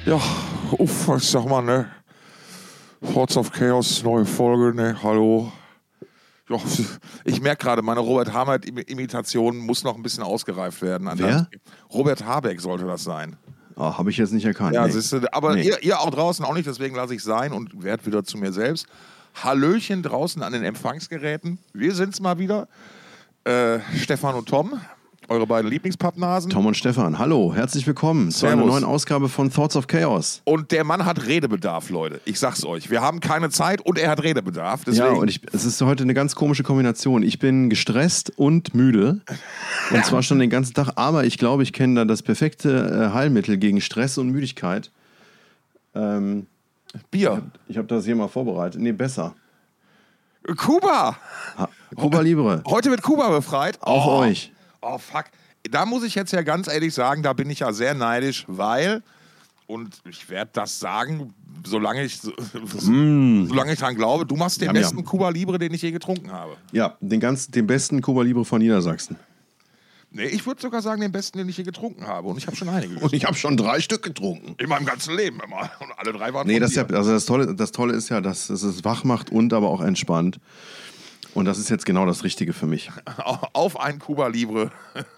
Ja, ich sag mal, ne? Thoughts of Chaos, neue Folge, ne? Hallo. Ja, ich merke gerade, meine Robert Habeck-Imitation muss noch ein bisschen ausgereift werden. Wer? Robert Habeck sollte das sein. Oh, habe ich jetzt nicht erkannt. Ja, Nee. siehste, aber Nee. ihr auch draußen auch nicht, deswegen lasse ich sein und werde wieder zu mir selbst. Hallöchen draußen an den Empfangsgeräten. Wir sind's mal wieder. Stefan und Tom, eure beiden Lieblingspappnasen. Tom und Stefan, hallo, herzlich willkommen zu einer Servus. neuen Ausgabe von Thoughts of Chaos. Und der Mann hat Redebedarf, Leute. Ich sag's euch. Wir haben keine Zeit und er hat Redebedarf. Deswegen, Ja, und es ist heute eine ganz komische Kombination. Ich bin gestresst und müde. Und zwar schon den ganzen Tag. Aber ich glaube, ich kenne da das perfekte Heilmittel gegen Stress und Müdigkeit. Bier. Ich habe das hier mal vorbereitet. Nee, besser. Kuba. Cuba Libre. Heute wird Kuba befreit. Auf euch. Oh, fuck. Da muss ich jetzt ja ganz ehrlich sagen, da bin ich ja sehr neidisch, weil, und ich werde das sagen, solange ich dran glaube, du machst den besten Cuba Libre, den ich je getrunken habe. Ja, den besten Cuba Libre von Niedersachsen. Nee, ich würde sogar sagen, den besten, den ich je getrunken habe. Und ich habe schon einige Und ich habe schon 3 Stück getrunken. in meinem ganzen Leben immer. Und alle 3 waren Nee, von das, dir. das Tolle ist ja, dass es wach macht und aber auch entspannt. Und das ist jetzt genau das Richtige für mich. Auf ein Cuba Libre.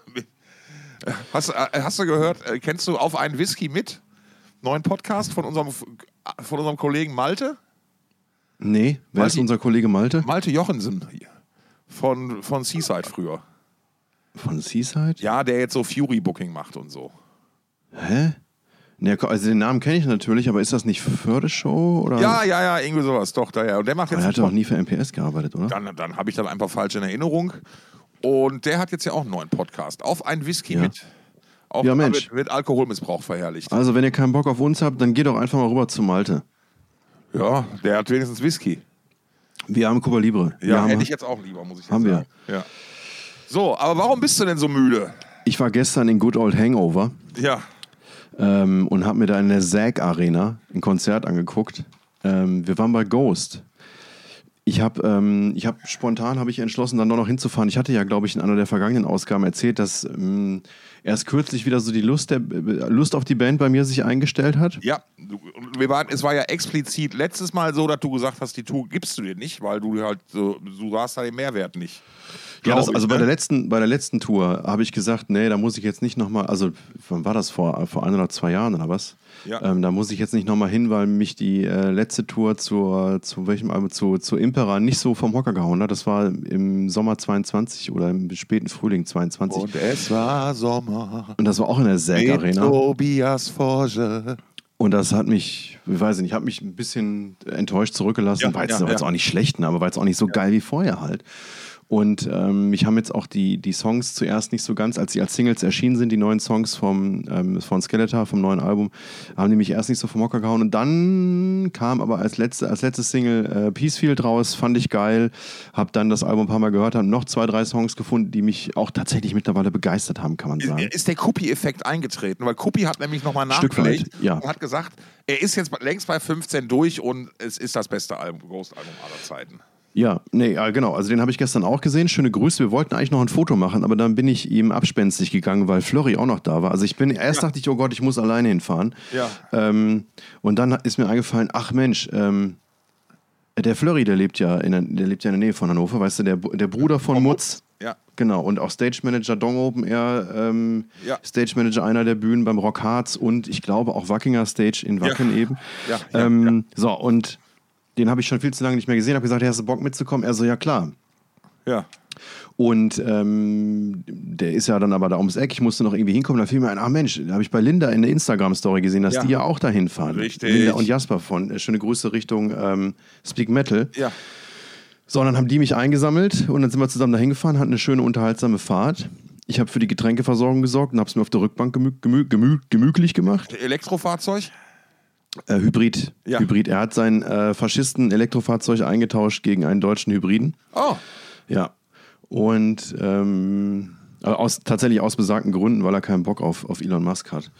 Hast du gehört, kennst du Auf einen Whisky mit? Neuen Podcast von unserem Kollegen Malte? Nee, wer ist unser Kollege Malte? Malte Jochensen von Seaside früher. Von Seaside? Ja, der jetzt so Fury-Booking macht und so. Hä? Nee, also den Namen kenne ich natürlich, aber ist das nicht Förde-Show? Oder? Ja, irgendwie sowas, doch, daher. Und der macht Aber jetzt. er hat doch nie für MPS gearbeitet, oder? Dann habe ich das einfach falsch in Erinnerung. Und der hat jetzt ja auch einen neuen Podcast. Auf einen Whisky mit. Auch Ja, Mensch. Wird Alkoholmissbrauch verherrlicht. Also, wenn ihr keinen Bock auf uns habt, dann geht doch einfach mal rüber zu Malte. Ja, der hat wenigstens Whisky. Wir haben Cuba Libre. Ja, hätte ich jetzt auch lieber, muss ich jetzt Haben sagen. Ja. So, aber warum bist du denn so müde? Ich war gestern in Good Old Hangover Ja. und habe mir da in der SAG Arena ein Konzert angeguckt. Wir waren bei Ghost. Spontan habe ich entschlossen, dann noch hinzufahren. Ich hatte ja, glaube ich, in einer der vergangenen Ausgaben erzählt, dass erst kürzlich wieder so die Lust auf die Band bei mir sich eingestellt hat. Ja, es war ja explizit letztes Mal so, dass du gesagt hast, die Tour gibst du dir nicht, weil du halt so, du sahst da den Mehrwert nicht. Ja, bei ne? der letzten Tour habe ich gesagt, nee, da muss ich jetzt nicht nochmal, also wann war das, vor 1 oder 2 Jahren oder was? Ja. Da muss ich jetzt nicht nochmal hin, weil mich die letzte Tour zu welchem Album, zu Impera nicht so vom Hocker gehauen hat. Das war im Sommer 22 oder im späten Frühling 22. Und es war Sommer. Und das war auch in der SAG Arena. Tobias Forge. Und das hat mich, ich weiß nicht, hat mich ein bisschen enttäuscht zurückgelassen. Ja, war jetzt, ja, war jetzt ja. auch nicht schlecht, ne, aber war jetzt auch nicht so geil wie vorher halt. Und mich haben jetzt auch die Songs zuerst nicht so ganz, als sie als Singles erschienen sind, die neuen Songs von Skeletor, vom neuen Album, haben die mich erst nicht so vom Hocker gehauen. Und dann kam aber als letztes Single Peacefield raus, fand ich geil, habe dann das Album ein paar Mal gehört, habe noch 2, 3 Songs gefunden, die mich auch tatsächlich mittlerweile begeistert haben, kann man sagen. Ist der Kuppi-Effekt eingetreten? Weil Kuppi hat nämlich nochmal Stück weit, nachgelegt ja. und hat gesagt, er ist jetzt längst bei 15 durch und es ist das beste Ghost-Album aller Zeiten. Ja, nee, ja, genau. Also den habe ich gestern auch gesehen. Schöne Grüße. Wir wollten eigentlich noch ein Foto machen, aber dann bin ich ihm abspenstig gegangen, weil Flurry auch noch da war. Also dachte ich, oh Gott, ich muss alleine hinfahren. Ja. Und dann ist mir eingefallen, ach Mensch, der Flurry, der lebt ja in der Nähe von Hannover, weißt du, der Bruder von Mutz. Ja. Genau, und auch Stage Manager Dong Open Air, Ja. Stage Manager einer der Bühnen beim Rock Harz und ich glaube auch Wackinger Stage in Wacken eben. Ja. So, und den habe ich schon viel zu lange nicht mehr gesehen. Habe gesagt, hast du Bock mitzukommen? Er so, ja klar. Ja. Und der ist ja dann aber da ums Eck. Ich musste noch irgendwie hinkommen. Da fiel mir ein, ach Mensch, da habe ich bei Linda in der Instagram-Story gesehen, dass die ja auch dahin fahren. Richtig. Linda und Jasper von schöne Grüße Richtung Speak Metal. Ja. So, und dann haben die mich eingesammelt und dann sind wir zusammen dahin gefahren, hatten eine schöne, unterhaltsame Fahrt. Ich habe für die Getränkeversorgung gesorgt und habe es mir auf der Rückbank gemütlich gemacht. Elektrofahrzeug? Hybrid. Ja. Hybrid. Er hat sein Faschisten-Elektrofahrzeug eingetauscht gegen einen deutschen Hybriden. Oh. Ja. Und tatsächlich aus besagten Gründen, weil er keinen Bock auf Elon Musk hat.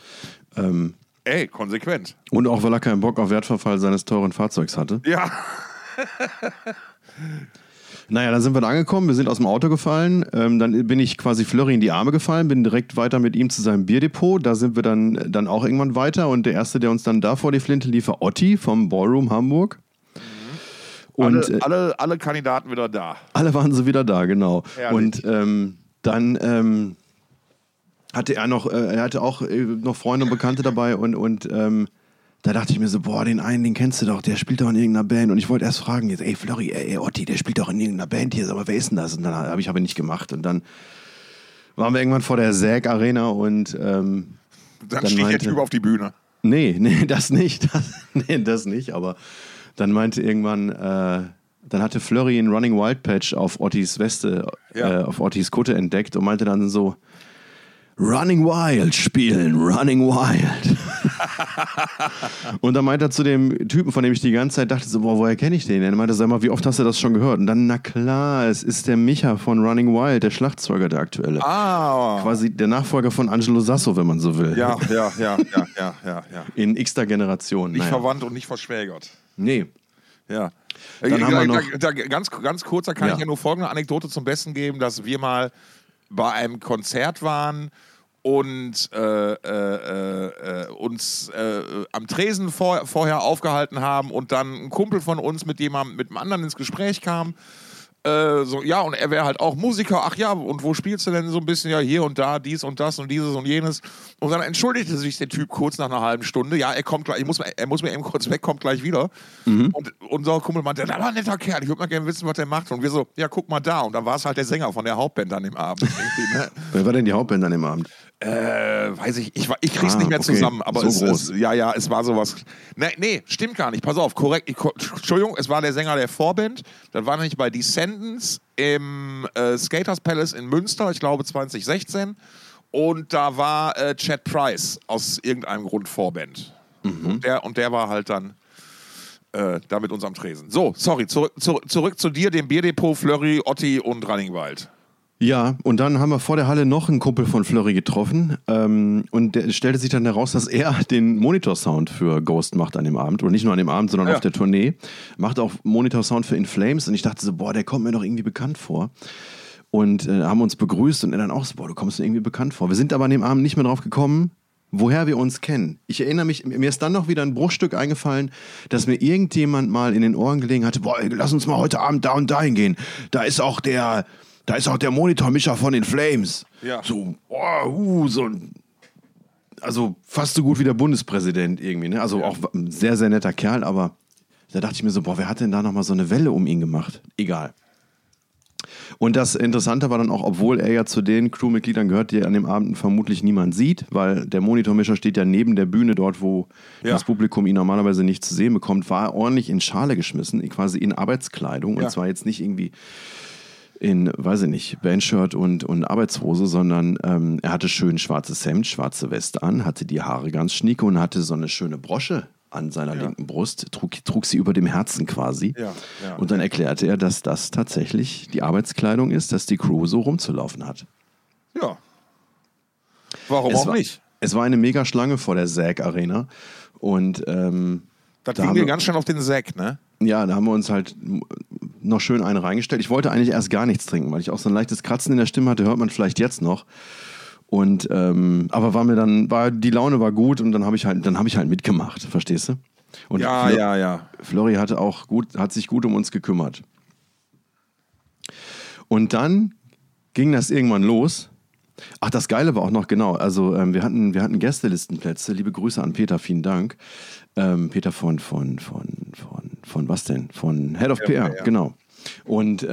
Konsequent. Und auch weil er keinen Bock auf Wertverfall seines teuren Fahrzeugs hatte. Ja. Naja, dann sind wir da angekommen, wir sind aus dem Auto gefallen, dann bin ich quasi Flurry in die Arme gefallen, bin direkt weiter mit ihm zu seinem Bierdepot, da sind wir dann auch irgendwann weiter und der Erste, der uns dann da vor die Flinte lief, war Otti vom Ballroom Hamburg. Und alle Kandidaten wieder da. Alle waren so wieder da, genau. Herrlich. Und dann hatte er hatte auch noch Freunde und Bekannte dabei und da dachte ich mir so, boah, den einen, den kennst du doch, der spielt doch in irgendeiner Band. Und ich wollte erst fragen, jetzt, ey Flurry, ey Otti, der spielt doch in irgendeiner Band hier, aber wer ist denn das? Und dann habe ich aber nicht gemacht. Und dann waren wir irgendwann vor der SAG Arena und dann stieg der Typ auf die Bühne. Nee, das nicht. Das nicht, aber dann meinte irgendwann, dann hatte Flurry einen Running Wild Patch auf Ottis Weste, auf Ottis Kutte entdeckt und meinte dann so, Running Wild spielen, Running Wild. Und dann meinte er zu dem Typen, von dem ich die ganze Zeit dachte, so, boah, woher kenne ich den? Er meinte, sag mal, wie oft hast du das schon gehört? Und dann, na klar, es ist der Micha von Running Wild, der Schlagzeuger, der aktuelle. Quasi der Nachfolger von Angelo Sasso, wenn man so will. Ja. In x-ter Generation. Nicht verwandt und nicht verschwägert. Nee. Ja. Dann haben wir noch ganz kurz, da kann ich ja nur folgende Anekdote zum Besten geben, dass wir mal bei einem Konzert waren und uns am Tresen vorher aufgehalten haben und dann ein Kumpel von uns mit einem anderen ins Gespräch kam. Und er wäre halt auch Musiker. Ach ja, und wo spielst du denn so ein bisschen? Ja, hier und da, dies und das und dieses und jenes. Und dann entschuldigte sich der Typ kurz nach einer halben Stunde. Ja, er kommt gleich, er muss mir eben kurz weg, kommt gleich wieder. Und unser Kumpel meinte, da war ein netter Kerl, ich würde mal gerne wissen, was der macht. Und wir so, ja, guck mal da. Und dann war es halt der Sänger von der Hauptband an dem Abend. Ne? Wer war denn die Hauptband an dem Abend? Weiß ich krieg's nicht mehr zusammen, aber so groß. Es war sowas. Nee, stimmt gar nicht, pass auf, korrekt. Entschuldigung, es war der Sänger der Vorband, das war nämlich bei Descendants im Skaters Palace in Münster, ich glaube 2016, und da war Chad Price aus irgendeinem Grund Vorband. Und der war halt dann da mit uns am Tresen. So, sorry, zurück zu dir, dem Bierdepot, Flurry, Otti und Running Wild. Ja, und dann haben wir vor der Halle noch einen Kumpel von Flurry getroffen und der stellte sich dann heraus, dass er den Monitorsound für Ghost macht an dem Abend. Oder nicht nur an dem Abend, sondern auf der Tournee. Macht auch Monitorsound für In Flames und ich dachte so, boah, der kommt mir doch irgendwie bekannt vor. Und haben uns begrüßt und er dann auch so, boah, du kommst mir irgendwie bekannt vor. Wir sind aber an dem Abend nicht mehr drauf gekommen, woher wir uns kennen. Ich erinnere mich, mir ist dann noch wieder ein Bruchstück eingefallen, dass mir irgendjemand mal in den Ohren gelegen hatte, boah, lass uns mal heute Abend da und dahin gehen. Da ist auch der Monitormischer von den Flames. Ja. So, also fast so gut wie der Bundespräsident irgendwie. Ne? Also auch ein sehr, sehr netter Kerl, aber da dachte ich mir so, boah, wer hat denn da nochmal so eine Welle um ihn gemacht? Egal. Und das Interessante war dann auch, obwohl er ja zu den Crewmitgliedern gehört, die an dem Abend vermutlich niemand sieht, weil der Monitormischer steht ja neben der Bühne dort, wo das Publikum ihn normalerweise nicht zu sehen bekommt, war er ordentlich in Schale geschmissen, quasi in Arbeitskleidung. Und zwar jetzt nicht irgendwie in, weiß ich nicht, Bandshirt und Arbeitshose, sondern er hatte schön schwarzes Hemd, schwarze Weste an, hatte die Haare ganz schnieke und hatte so eine schöne Brosche an seiner linken Brust, trug sie über dem Herzen quasi. Und dann erklärte er, dass das tatsächlich die Arbeitskleidung ist, dass die Crew so rumzulaufen hat. Ja. Warum auch nicht? Es war eine mega Schlange vor der SAG Arena und das ging mir ganz schön auf den Sack, ne? Ja, da haben wir uns halt noch schön eine reingestellt. Ich wollte eigentlich erst gar nichts trinken, weil ich auch so ein leichtes Kratzen in der Stimme hatte, hört man vielleicht jetzt noch. Und aber die Laune war gut und dann habe ich halt mitgemacht, verstehst du? Und ja. Flurry hat sich gut um uns gekümmert. Und dann ging das irgendwann los. Ach, das Geile war auch noch, genau, also wir hatten Gästelistenplätze. Liebe Grüße an Peter, vielen Dank. Peter von was denn? Von Head of PR, genau. Und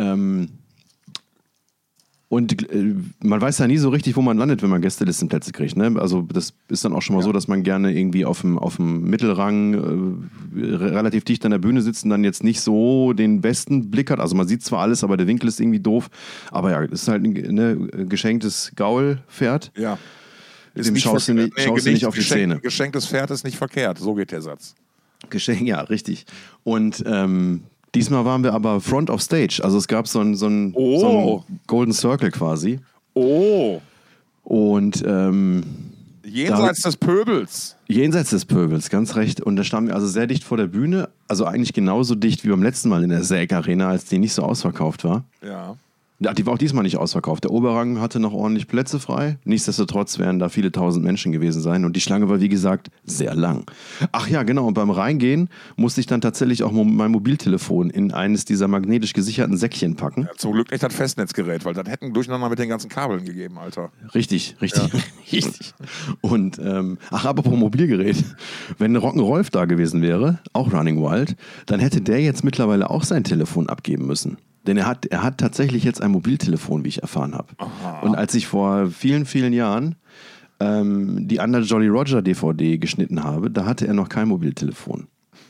man weiß ja nie so richtig, wo man landet, wenn man Gästelistenplätze kriegt. Ne? Also das ist dann auch schon mal so, dass man gerne irgendwie auf dem Mittelrang relativ dicht an der Bühne sitzt und dann jetzt nicht so den besten Blick hat. Also man sieht zwar alles, aber der Winkel ist irgendwie doof. Aber ja, das ist halt ein geschenktes Gaulpferd. Ja. Dem schaust du nicht auf die Zähne. Geschenktes Pferd ist nicht verkehrt, so geht der Satz. Ja, richtig. Und diesmal waren wir aber Front of Stage. Also es gab so einen Golden Circle quasi. Oh. Und Jenseits des Pöbels. Jenseits des Pöbels, ganz recht. Und da standen wir also sehr dicht vor der Bühne, also eigentlich genauso dicht wie beim letzten Mal in der Säg Arena, als die nicht so ausverkauft war. Ja. Ja, die war auch diesmal nicht ausverkauft. Der Oberrang hatte noch ordentlich Plätze frei. Nichtsdestotrotz werden da viele tausend Menschen gewesen sein. Und die Schlange war, wie gesagt, sehr lang. Ach ja, genau. Und beim Reingehen musste ich dann tatsächlich auch mein Mobiltelefon in eines dieser magnetisch gesicherten Säckchen packen. Ja, zum Glück nicht das Festnetzgerät, weil das hätten durcheinander mit den ganzen Kabeln gegeben, Alter. Richtig. Richtig. Und, apropos Mobilgerät. Wenn Rock'n'Rolf da gewesen wäre, auch Running Wild, dann hätte der jetzt mittlerweile auch sein Telefon abgeben müssen. Denn er hat tatsächlich jetzt ein Mobiltelefon, wie ich erfahren habe. Und als ich vor vielen, vielen Jahren die Under Jolly Roger DVD geschnitten habe, da hatte er noch kein Mobiltelefon.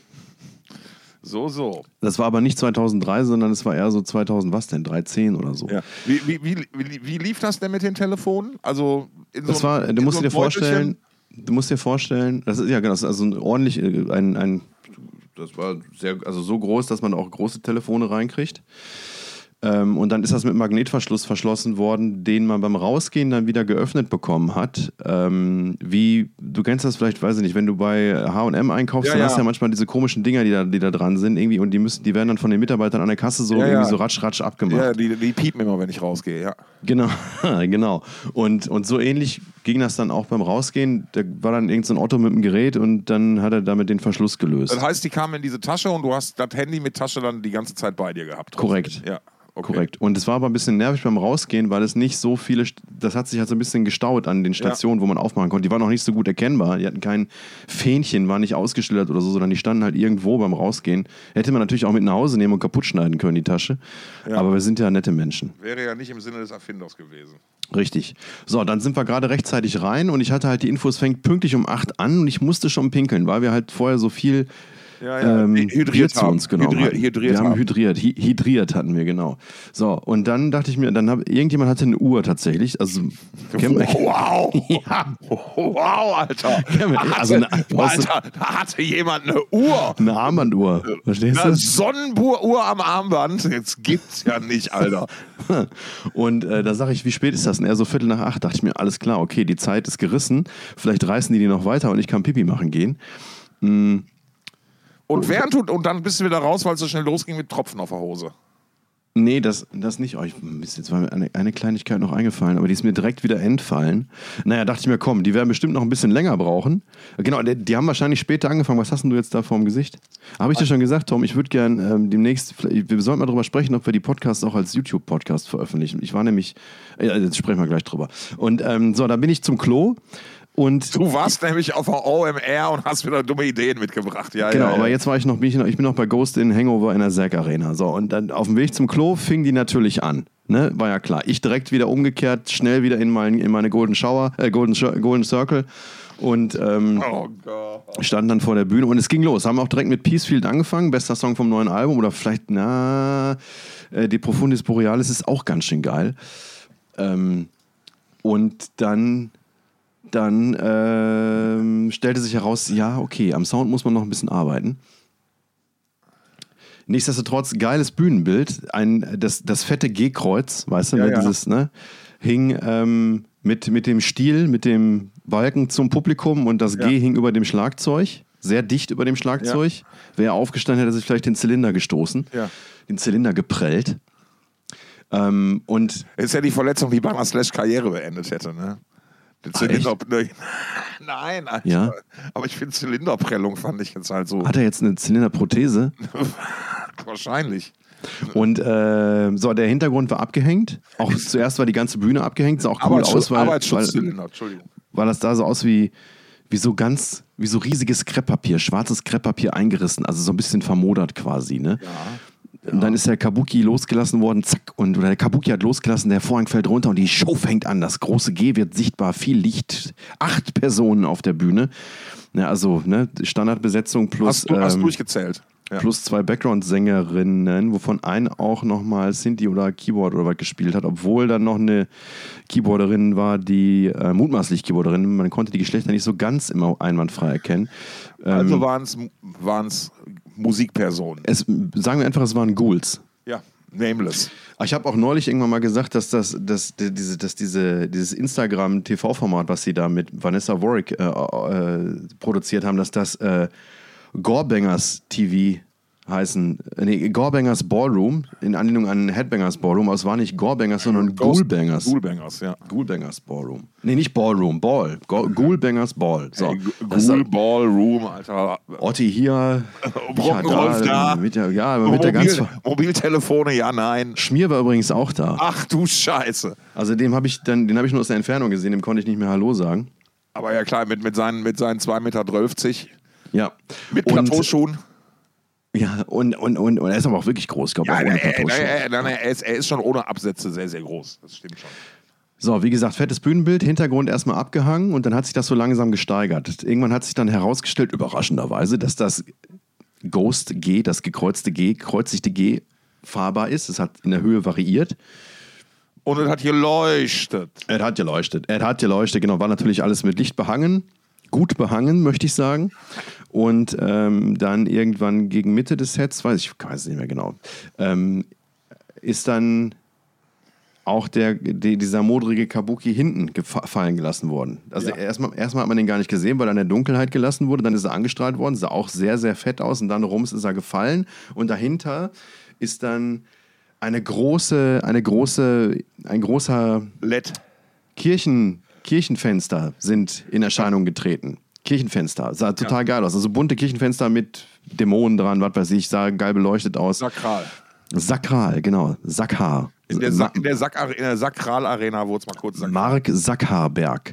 So. Das war aber nicht 2003, sondern es war eher so 2010 oder so. Ja. Wie lief das denn mit den Telefonen? Also du musst dir vorstellen, das ist ja genau, das ist also ordentlich das war so groß, dass man auch große Telefone reinkriegt. Und dann ist das mit Magnetverschluss verschlossen worden, den man beim Rausgehen dann wieder geöffnet bekommen hat. Du kennst das vielleicht, weiß ich nicht, wenn du bei H&M einkaufst, dann hast du ja manchmal diese komischen Dinger, die da dran sind irgendwie und die werden dann von den Mitarbeitern an der Kasse so ratsch abgemacht. Ja, die piepen immer, wenn ich rausgehe, ja. Genau. Und so ähnlich ging das dann auch beim Rausgehen. Da war dann irgend so ein Otto mit dem Gerät und dann hat er damit den Verschluss gelöst. Das heißt, die kamen in diese Tasche und du hast das Handy mit Tasche dann die ganze Zeit bei dir gehabt. Korrekt. Ja. Okay. Korrekt. Und es war aber ein bisschen nervig beim Rausgehen, weil es nicht so viele, das hat sich halt so ein bisschen gestaut an den Stationen, wo man aufmachen konnte. Die waren auch nicht so gut erkennbar. Die hatten kein Fähnchen, waren nicht ausgeschildert oder so, sondern die standen halt irgendwo beim Rausgehen. Hätte man natürlich auch mit nach Hause nehmen und kaputt schneiden können, die Tasche. Ja. Aber wir sind ja nette Menschen. Wäre ja nicht im Sinne des Erfinders gewesen. Richtig. So, dann sind wir gerade rechtzeitig rein und ich hatte halt die Infos, fängt pünktlich um 8 an und ich musste schon pinkeln, weil wir halt vorher so viel hydriert zu uns genommen hydriert wir haben hydriert hatten wir, genau. So, und dann dachte ich mir, irgendjemand hatte eine Uhr tatsächlich. Also, wow! Ja. Wow, Alter! Da hatte jemand eine Uhr! Eine Armbanduhr, verstehst du? Eine Sonnenuhr am Armband, jetzt gibt's ja nicht, Alter. Und da sage ich, wie spät ist das? Und er so 7:45, dachte ich mir, alles klar, okay, die Zeit ist gerissen, vielleicht reißen die noch weiter und ich kann Pipi machen gehen. Und dann bist du wieder raus, weil es so schnell losging mit Tropfen auf der Hose. Nee, das nicht. Oh, jetzt war mir eine Kleinigkeit noch eingefallen, aber die ist mir direkt wieder entfallen. Naja, dachte ich mir, komm, die werden bestimmt noch ein bisschen länger brauchen. Genau, die haben wahrscheinlich später angefangen. Was hast denn du jetzt da vorm Gesicht? Habe ich dir schon gesagt, Tom, ich würde gern demnächst, wir sollten mal drüber sprechen, ob wir die Podcasts auch als YouTube-Podcast veröffentlichen. Ich war nämlich, jetzt sprechen wir gleich drüber. Und so, da bin ich zum Klo. Und du warst nämlich auf der OMR und hast wieder dumme Ideen mitgebracht. Ja, genau, aber jetzt bin ich noch bei Ghost in Hangover in der Säg Arena. So, und dann auf dem Weg zum Klo fing die natürlich an. Ne? War ja klar. Ich direkt wieder umgekehrt, schnell wieder in meine Golden Circle und stand dann vor der Bühne und es ging los. Haben auch direkt mit Peacefield angefangen, bester Song vom neuen Album oder vielleicht, De Profundis Borealis ist auch ganz schön geil. Und dann stellte sich heraus, ja, okay, am Sound muss man noch ein bisschen arbeiten. Nichtsdestotrotz, geiles Bühnenbild. Das fette G-Kreuz, weißt du, dieses, ne, hing mit dem Stiel, mit dem Balken zum Publikum und das G hing über dem Schlagzeug, sehr dicht über dem Schlagzeug. Ja. Wäre aufgestanden, hätte sich vielleicht den Zylinder gestoßen, den Zylinder geprellt. Und ist ja die Verletzung, die Bama Slash Karriere beendet hätte, ne? Nein, Alter. Ja? Aber ich finde Zylinderprellung fand ich jetzt halt so. Hat er jetzt eine Zylinderprothese? Wahrscheinlich. Und der Hintergrund war abgehängt. Auch zuerst war die ganze Bühne abgehängt. Sah auch cool aus, weil das da so aus wie so riesiges Krepppapier, schwarzes Krepppapier eingerissen, also so ein bisschen vermodert quasi, ne? Ja. Und dann ist der Kabuki losgelassen worden, zack, oder der Kabuki hat losgelassen, der Vorhang fällt runter und die Show fängt an. Das große G wird sichtbar, viel Licht, 8 Personen auf der Bühne. Ja, also Standardbesetzung plus... Hast durchgezählt. Ja. Plus 2 Background-Sängerinnen, wovon eine auch nochmal Synthi oder Keyboard oder was gespielt hat, obwohl dann noch eine Keyboarderin war, die mutmaßlich Keyboarderin, man konnte die Geschlechter nicht so ganz immer einwandfrei erkennen. Also waren es Musikpersonen. Sagen wir einfach, es waren Ghouls. Ja. Nameless. Ich habe auch neulich irgendwann mal gesagt, dass dieses Instagram-TV-Format, was sie da mit Vanessa Warwick produziert haben, dass das Gorebangers TV heißen, Gorebangers Ballroom, in Anlehnung an Headbangers Ballroom, aber es war nicht Gorebangers, sondern Ghoulbangers. Ghoulbangers, ja. Ghoulbangers Ballroom. Nee, nicht Ballroom, Ball. Ghoulbangers Ball. So. Ghoul Ballroom, Alter. Otti hier, Brockenrolf da. Mobiltelefone, ja, nein. Schmier war übrigens auch da. Ach du Scheiße. Also den habe ich nur aus der Entfernung gesehen, dem konnte ich nicht mehr Hallo sagen. Aber ja klar, mit seinen 2,12 Meter. Ja. Mit Plateauschuhen. Ja, und er ist aber auch wirklich groß, glaube ich. Ja, er ist schon ohne Absätze sehr, sehr groß. Das stimmt schon. So, wie gesagt, fettes Bühnenbild, Hintergrund erstmal abgehangen und dann hat sich das so langsam gesteigert. Irgendwann hat sich dann herausgestellt, überraschenderweise, dass das Ghost G, das gekreuzigte G, fahrbar ist. Es hat in der Höhe variiert. Und es hat geleuchtet. Er hat geleuchtet, genau. War natürlich alles mit Licht behangen. Gut behangen, möchte ich sagen. Und dann irgendwann gegen Mitte des Sets, ich weiß es nicht mehr genau, ist dann auch dieser modrige Kabuki hinten fallen gelassen worden. Also erstmal hat man den gar nicht gesehen, weil er in der Dunkelheit gelassen wurde. Dann ist er angestrahlt worden, sah auch sehr, sehr fett aus. Und dann rums ist er gefallen. Und dahinter ist dann ein großer LED. Kirchenfenster sind in Erscheinung getreten. Kirchenfenster. Sah total geil aus. Also bunte Kirchenfenster mit Dämonen dran, was weiß ich, sah geil beleuchtet aus. Sakral, genau. Sackhaar. In der Sakral-Arena wurde es mal kurz Sakral. Mark Sackhaarberg.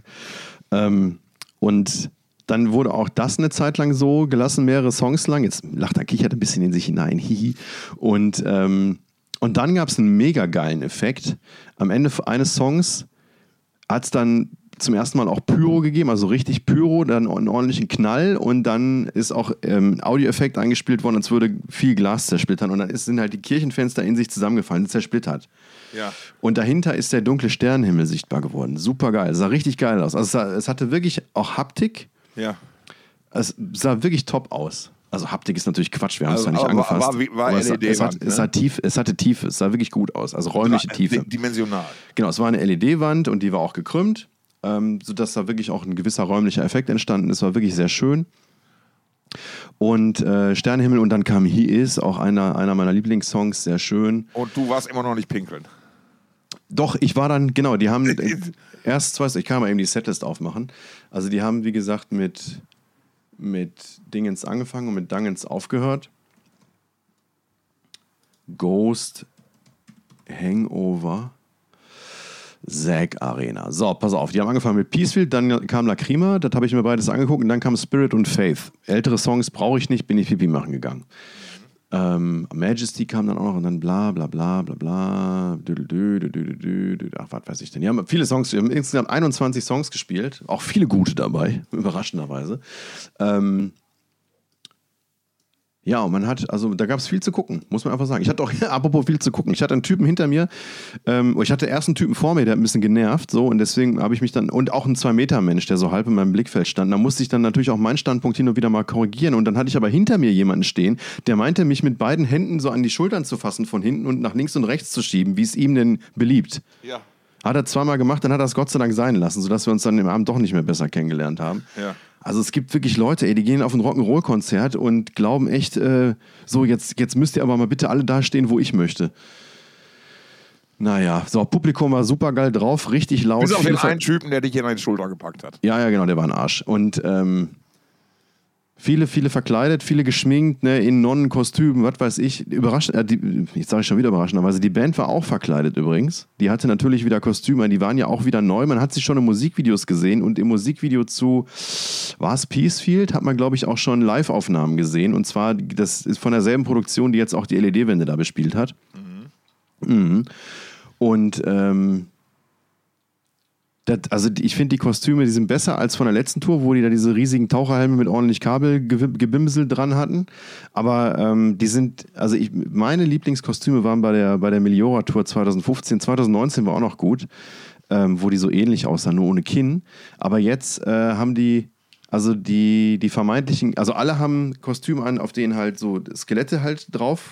Und dann wurde auch das eine Zeit lang so gelassen, mehrere Songs lang. Jetzt lacht er, kichert ein bisschen in sich hinein. Hihi. Und dann gab es einen mega geilen Effekt. Am Ende eines Songs hat es dann zum ersten Mal auch Pyro gegeben, also richtig Pyro, dann einen ordentlichen Knall und dann ist auch Audioeffekt eingespielt worden, als würde viel Glas zersplittern und dann sind halt die Kirchenfenster in sich zusammengefallen, zersplittert. Ja. Und dahinter ist der dunkle Sternenhimmel sichtbar geworden. Super geil, sah richtig geil aus. Also es hatte wirklich auch Haptik. Ja. Es sah wirklich top aus. Also Haptik ist natürlich Quatsch, wir haben es ja nicht angefasst. War LED-Wand, es hatte Tiefe, es sah wirklich gut aus, also räumliche Tiefe. Dimensional. Genau, es war eine LED-Wand und die war auch gekrümmt, sodass da wirklich auch ein gewisser räumlicher Effekt entstanden ist. Es war wirklich sehr schön. Und Sternenhimmel und dann kam He Is, auch einer meiner Lieblingssongs, sehr schön. Und du warst immer noch nicht pinkeln? Doch, ich war dann, genau, die haben ich kann mal eben die Setlist aufmachen. Also die haben, wie gesagt, mit Dingens angefangen und mit Dangens aufgehört. Ghost, Hangover, Zack Arena. So, pass auf, die haben angefangen mit Peacefield, dann kam Lacrima, das habe ich mir beides angeguckt und dann kam Spirit und Faith. Ältere Songs brauche ich nicht, bin ich Pipi machen gegangen. Majesty kam dann auch noch und dann bla bla bla bla bla. Ach, was weiß ich denn. Die haben viele Songs, wir haben insgesamt 21 Songs gespielt, auch viele gute dabei, überraschenderweise. Ja, und da gab es viel zu gucken, muss man einfach sagen. Ich hatte auch, apropos viel zu gucken, ich hatte einen Typen hinter mir, ich hatte erst einen Typen vor mir, der hat ein bisschen genervt, so, und deswegen habe ich mich dann, und auch ein 2-Meter-Mensch, der so halb in meinem Blickfeld stand, da musste ich dann natürlich auch meinen Standpunkt hin und wieder mal korrigieren, und dann hatte ich aber hinter mir jemanden stehen, der meinte, mich mit beiden Händen so an die Schultern zu fassen von hinten und nach links und rechts zu schieben, wie es ihm denn beliebt. Ja. Hat er zweimal gemacht, dann hat er es Gott sei Dank sein lassen, sodass wir uns dann im Abend doch nicht mehr besser kennengelernt haben. Ja. Also es gibt wirklich Leute, die gehen auf ein Rock'n'Roll-Konzert und glauben echt, so jetzt müsst ihr aber mal bitte alle da stehen, wo ich möchte. Naja, so, Publikum war super geil drauf, richtig laut. Bis auf den einen Typen, der dich hier an die Schulter gepackt hat. Ja, genau, der war ein Arsch. Und viele verkleidet, viele geschminkt, ne, in Nonnenkostümen, was weiß ich. Jetzt sage ich schon wieder überraschenderweise, die Band war auch verkleidet übrigens. Die hatte natürlich wieder Kostüme, die waren ja auch wieder neu. Man hat sie schon in Musikvideos gesehen und im Musikvideo zu, war es Peacefield, hat man, glaube ich, auch schon Live-Aufnahmen gesehen. Und zwar, das ist von derselben Produktion, die jetzt auch die LED-Wände da bespielt hat. Mhm. Und ich finde die Kostüme, die sind besser als von der letzten Tour, wo die da diese riesigen Taucherhelme mit ordentlich Kabelgebimsel dran hatten. Aber meine Lieblingskostüme waren bei der Meliora-Tour 2015. 2019 war auch noch gut, wo die so ähnlich aussahen, nur ohne Kinn. Aber jetzt haben die vermeintlichen, also alle haben Kostüme an, auf denen halt so Skelette halt drauf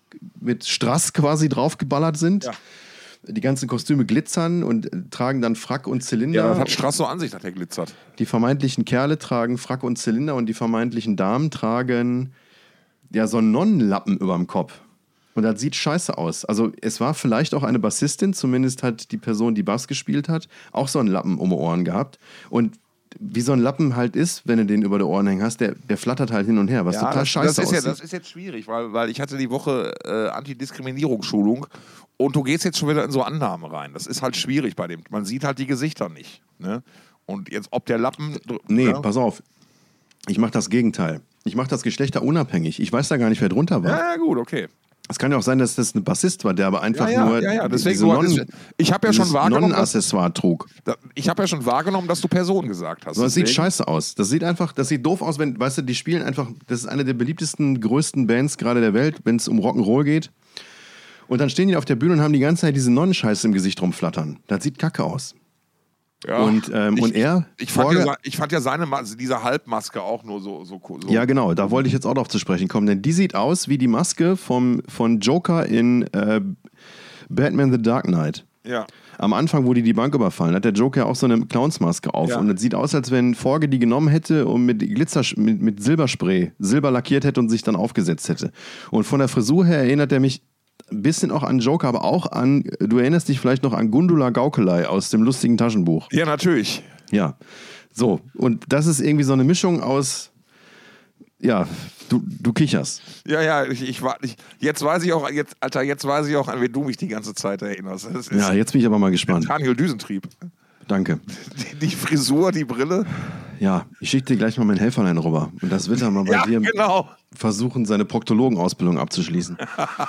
Strass quasi draufgeballert sind. Ja. Die ganzen Kostüme glitzern und tragen dann Frack und Zylinder. Ja, das hat Strass so an sich, dass er glitzert. Die vermeintlichen Kerle tragen Frack und Zylinder und die vermeintlichen Damen tragen ja so einen Nonnenlappen überm Kopf. Und das sieht scheiße aus. Also es war vielleicht auch eine Bassistin, zumindest hat die Person, die Bass gespielt hat, auch so einen Lappen um die Ohren gehabt. Und wie so ein Lappen halt ist, wenn du den über die Ohren hängen hast, der flattert halt hin und her, was total scheiße aussieht. Das ist jetzt schwierig, weil ich hatte die Woche Antidiskriminierungsschulung und du gehst jetzt schon wieder in so Annahmen rein. Das ist halt schwierig bei dem. Man sieht halt die Gesichter nicht. Ne? Und jetzt, ob der Lappen... Nee, pass auf. Ich mache das Gegenteil. Ich mache das geschlechterunabhängig. Ich weiß da gar nicht, wer drunter war. Ja, gut, okay. Es kann ja auch sein, dass das ein Bassist war, der aber einfach nur deswegen ich habe ja schon wahrgenommen, Nonnen-Accessoire trug. Ich habe ja schon wahrgenommen, dass du Person gesagt hast. So, das sieht scheiße aus. Das sieht doof aus, wenn, weißt du, die spielen einfach, das ist eine der beliebtesten, größten Bands gerade der Welt, wenn es um Rock'n'Roll geht. Und dann stehen die auf der Bühne und haben die ganze Zeit diese Nonnenscheiße im Gesicht rumflattern. Das sieht kacke aus. Ja, und ich fand ja diese Halbmaske auch nur so. Ja, genau, da wollte ich jetzt auch drauf zu sprechen kommen, denn die sieht aus wie die Maske von Joker in Batman The Dark Knight. Ja. Am Anfang, wo die Bank überfallen, hat der Joker auch so eine Clownsmaske auf. Ja. Und es sieht aus, als wenn Forge die genommen hätte und mit Silberspray Silber lackiert hätte und sich dann aufgesetzt hätte. Und von der Frisur her erinnert er mich ein bisschen auch an Joker, aber auch an, du erinnerst dich vielleicht noch an Gundula Gaukelei aus dem lustigen Taschenbuch. Ja, natürlich. Ja, so. Und das ist irgendwie so eine Mischung aus, ja, du kicherst. Ja, jetzt weiß ich auch, an wen du mich die ganze Zeit erinnerst. Ja, jetzt bin ich aber mal gespannt. Daniel Düsentrieb. Danke. Die Frisur, die Brille. Ja, ich schicke dir gleich mal meinen Helferlein rüber. Und das wird er mal bei dir versuchen, seine Proktologenausbildung abzuschließen.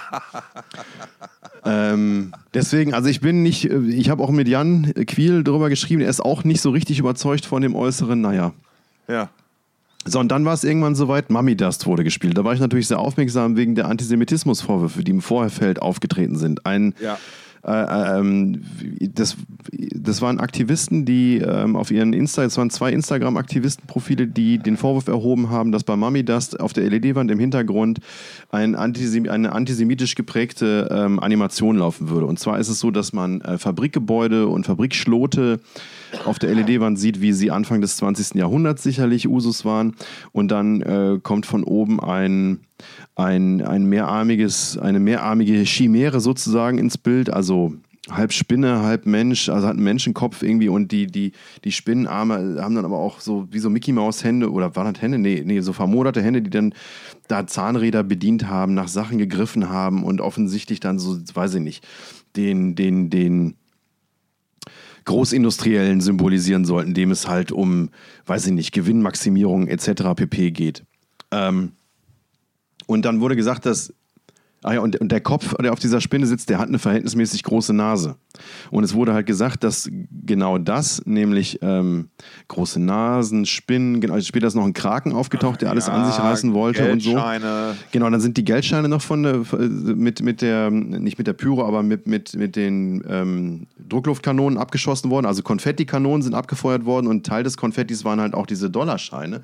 Deswegen, also ich habe auch mit Jan Quiel drüber geschrieben, er ist auch nicht so richtig überzeugt von dem Äußeren, naja. Ja. So, und dann war es irgendwann soweit, Mummy Dust wurde gespielt. Da war ich natürlich sehr aufmerksam wegen der Antisemitismusvorwürfe, die im Vorfeld aufgetreten sind. Das waren Aktivisten, die auf ihren es waren 2 Instagram-Aktivistenprofile, die den Vorwurf erhoben haben, dass bei Mummy Dust auf der LED-Wand im Hintergrund eine antisemitisch geprägte Animation laufen würde. Und zwar ist es so, dass man Fabrikgebäude und Fabrikschlote auf der LED-Wand sieht, wie sie Anfang des 20. Jahrhunderts sicherlich Usus waren. Und dann kommt von oben eine mehrarmige Chimäre sozusagen ins Bild, also halb Spinne, halb Mensch, also hat einen Menschenkopf irgendwie und die Spinnenarme haben dann aber auch so wie so Mickey-Maus-Hände oder waren das Hände? Nee, so vermoderte Hände, die dann da Zahnräder bedient haben, nach Sachen gegriffen haben und offensichtlich dann so, weiß ich nicht, den Großindustriellen symbolisieren sollten, dem es halt um, weiß ich nicht, Gewinnmaximierung etc. pp. geht. Und dann wurde gesagt, dass und der Kopf, der auf dieser Spinne sitzt, der hat eine verhältnismäßig große Nase. Und es wurde halt gesagt, dass genau das, nämlich große Nasen, Spinnen, genau, später ist noch ein Kraken aufgetaucht, der alles an sich reißen wollte Geldscheine. Und so. Genau, dann sind die Geldscheine noch nicht mit der Pyro, aber mit den Druckluftkanonen abgeschossen worden. Also Konfettikanonen sind abgefeuert worden und Teil des Konfettis waren halt auch diese Dollarscheine.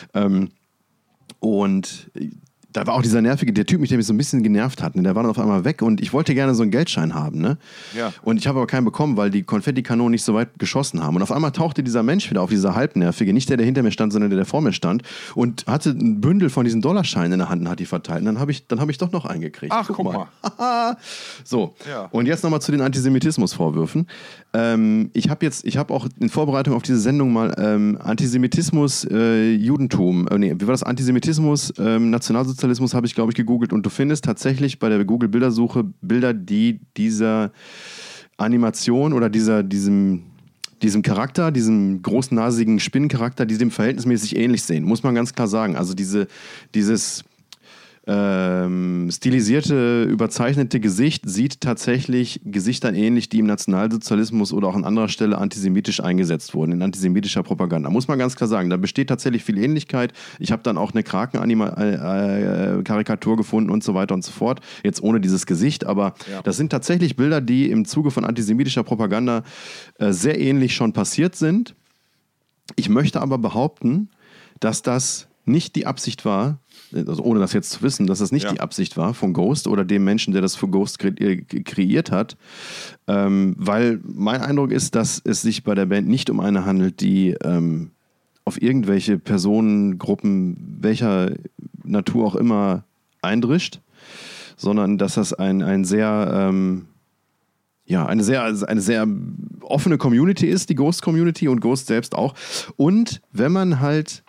Und da war auch dieser nervige, der Typ, der mich so ein bisschen genervt hat, ne? Der war dann auf einmal weg und ich wollte gerne so einen Geldschein haben, ne? Ja. Und ich habe aber keinen bekommen, weil die Konfettikanonen nicht so weit geschossen haben. Und auf einmal tauchte dieser Mensch wieder auf, dieser halbnervige, nicht der hinter mir stand, sondern der vor mir stand und hatte ein Bündel von diesen Dollarscheinen in der Hand und hat die verteilt. Und dann hab ich doch noch einen gekriegt. Ach, guck mal. So, ja. Und jetzt nochmal zu den Antisemitismusvorwürfen. Ich habe auch in Vorbereitung auf diese Sendung mal Antisemitismus, Judentum, wie war das? Antisemitismus, Nationalsozialismus habe ich, glaube ich, gegoogelt und du findest tatsächlich bei der Google-Bildersuche Bilder, die dieser Animation oder diesem Charakter, diesem großnasigen Spinnencharakter, die dem verhältnismäßig ähnlich sehen, muss man ganz klar sagen. Also dieses stilisierte, überzeichnete Gesicht sieht tatsächlich Gesichtern ähnlich, die im Nationalsozialismus oder auch an anderer Stelle antisemitisch eingesetzt wurden, in antisemitischer Propaganda. Muss man ganz klar sagen, da besteht tatsächlich viel Ähnlichkeit. Ich habe dann auch eine Kraken-Karikatur gefunden und so weiter und so fort. Jetzt ohne dieses Gesicht, aber das sind tatsächlich Bilder, die im Zuge von antisemitischer Propaganda sehr ähnlich schon passiert sind. Ich möchte aber behaupten, dass das nicht die Absicht war, also ohne das jetzt zu wissen, dass das nicht die Absicht war von Ghost oder dem Menschen, der das für Ghost kreiert hat, weil mein Eindruck ist, dass es sich bei der Band nicht um eine handelt, die auf irgendwelche Personengruppen, welcher Natur auch immer, eindrischt, sondern dass das eine sehr offene Community ist, die Ghost-Community und Ghost selbst auch. Und wenn man halt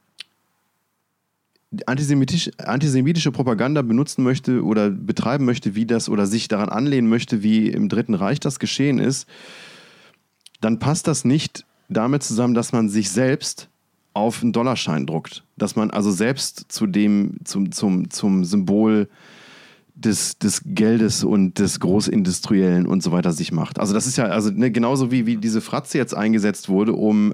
antisemitische Propaganda benutzen möchte oder betreiben möchte, wie das, oder sich daran anlehnen möchte, wie im Dritten Reich das geschehen ist, dann passt das nicht damit zusammen, dass man sich selbst auf einen Dollarschein druckt. Dass man also selbst zum Symbol des Geldes und des Großindustriellen und so weiter sich macht. Also das ist ja genauso wie diese Fratze jetzt eingesetzt wurde, um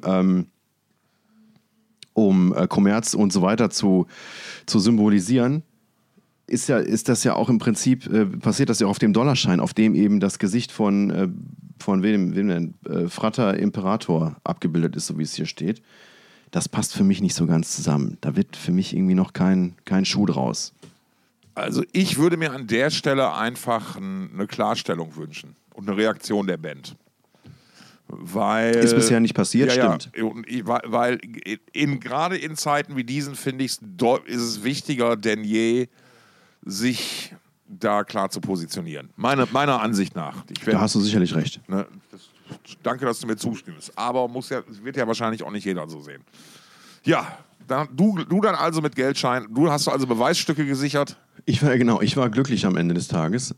Kommerz und so weiter zu symbolisieren, ist das ja auch im Prinzip, passiert das ja auch auf dem Dollarschein, auf dem eben das Gesicht von wem denn? Frater Imperator abgebildet ist, so wie es hier steht. Das passt für mich nicht so ganz zusammen. Da wird für mich irgendwie noch kein Schuh draus. Also ich würde mir an der Stelle einfach eine Klarstellung wünschen und eine Reaktion der Band. Weil, ist bisher nicht passiert, stimmt. Weil gerade in Zeiten wie diesen, finde ich, ist es wichtiger denn je, sich da klar zu positionieren. Meiner Ansicht nach. Da hast du sicherlich recht. Ne, danke, dass du mir zustimmst. Aber wird ja wahrscheinlich auch nicht jeder so sehen. Ja, du dann also mit Geldschein. Du hast also Beweisstücke gesichert. Ich war glücklich am Ende des Tages.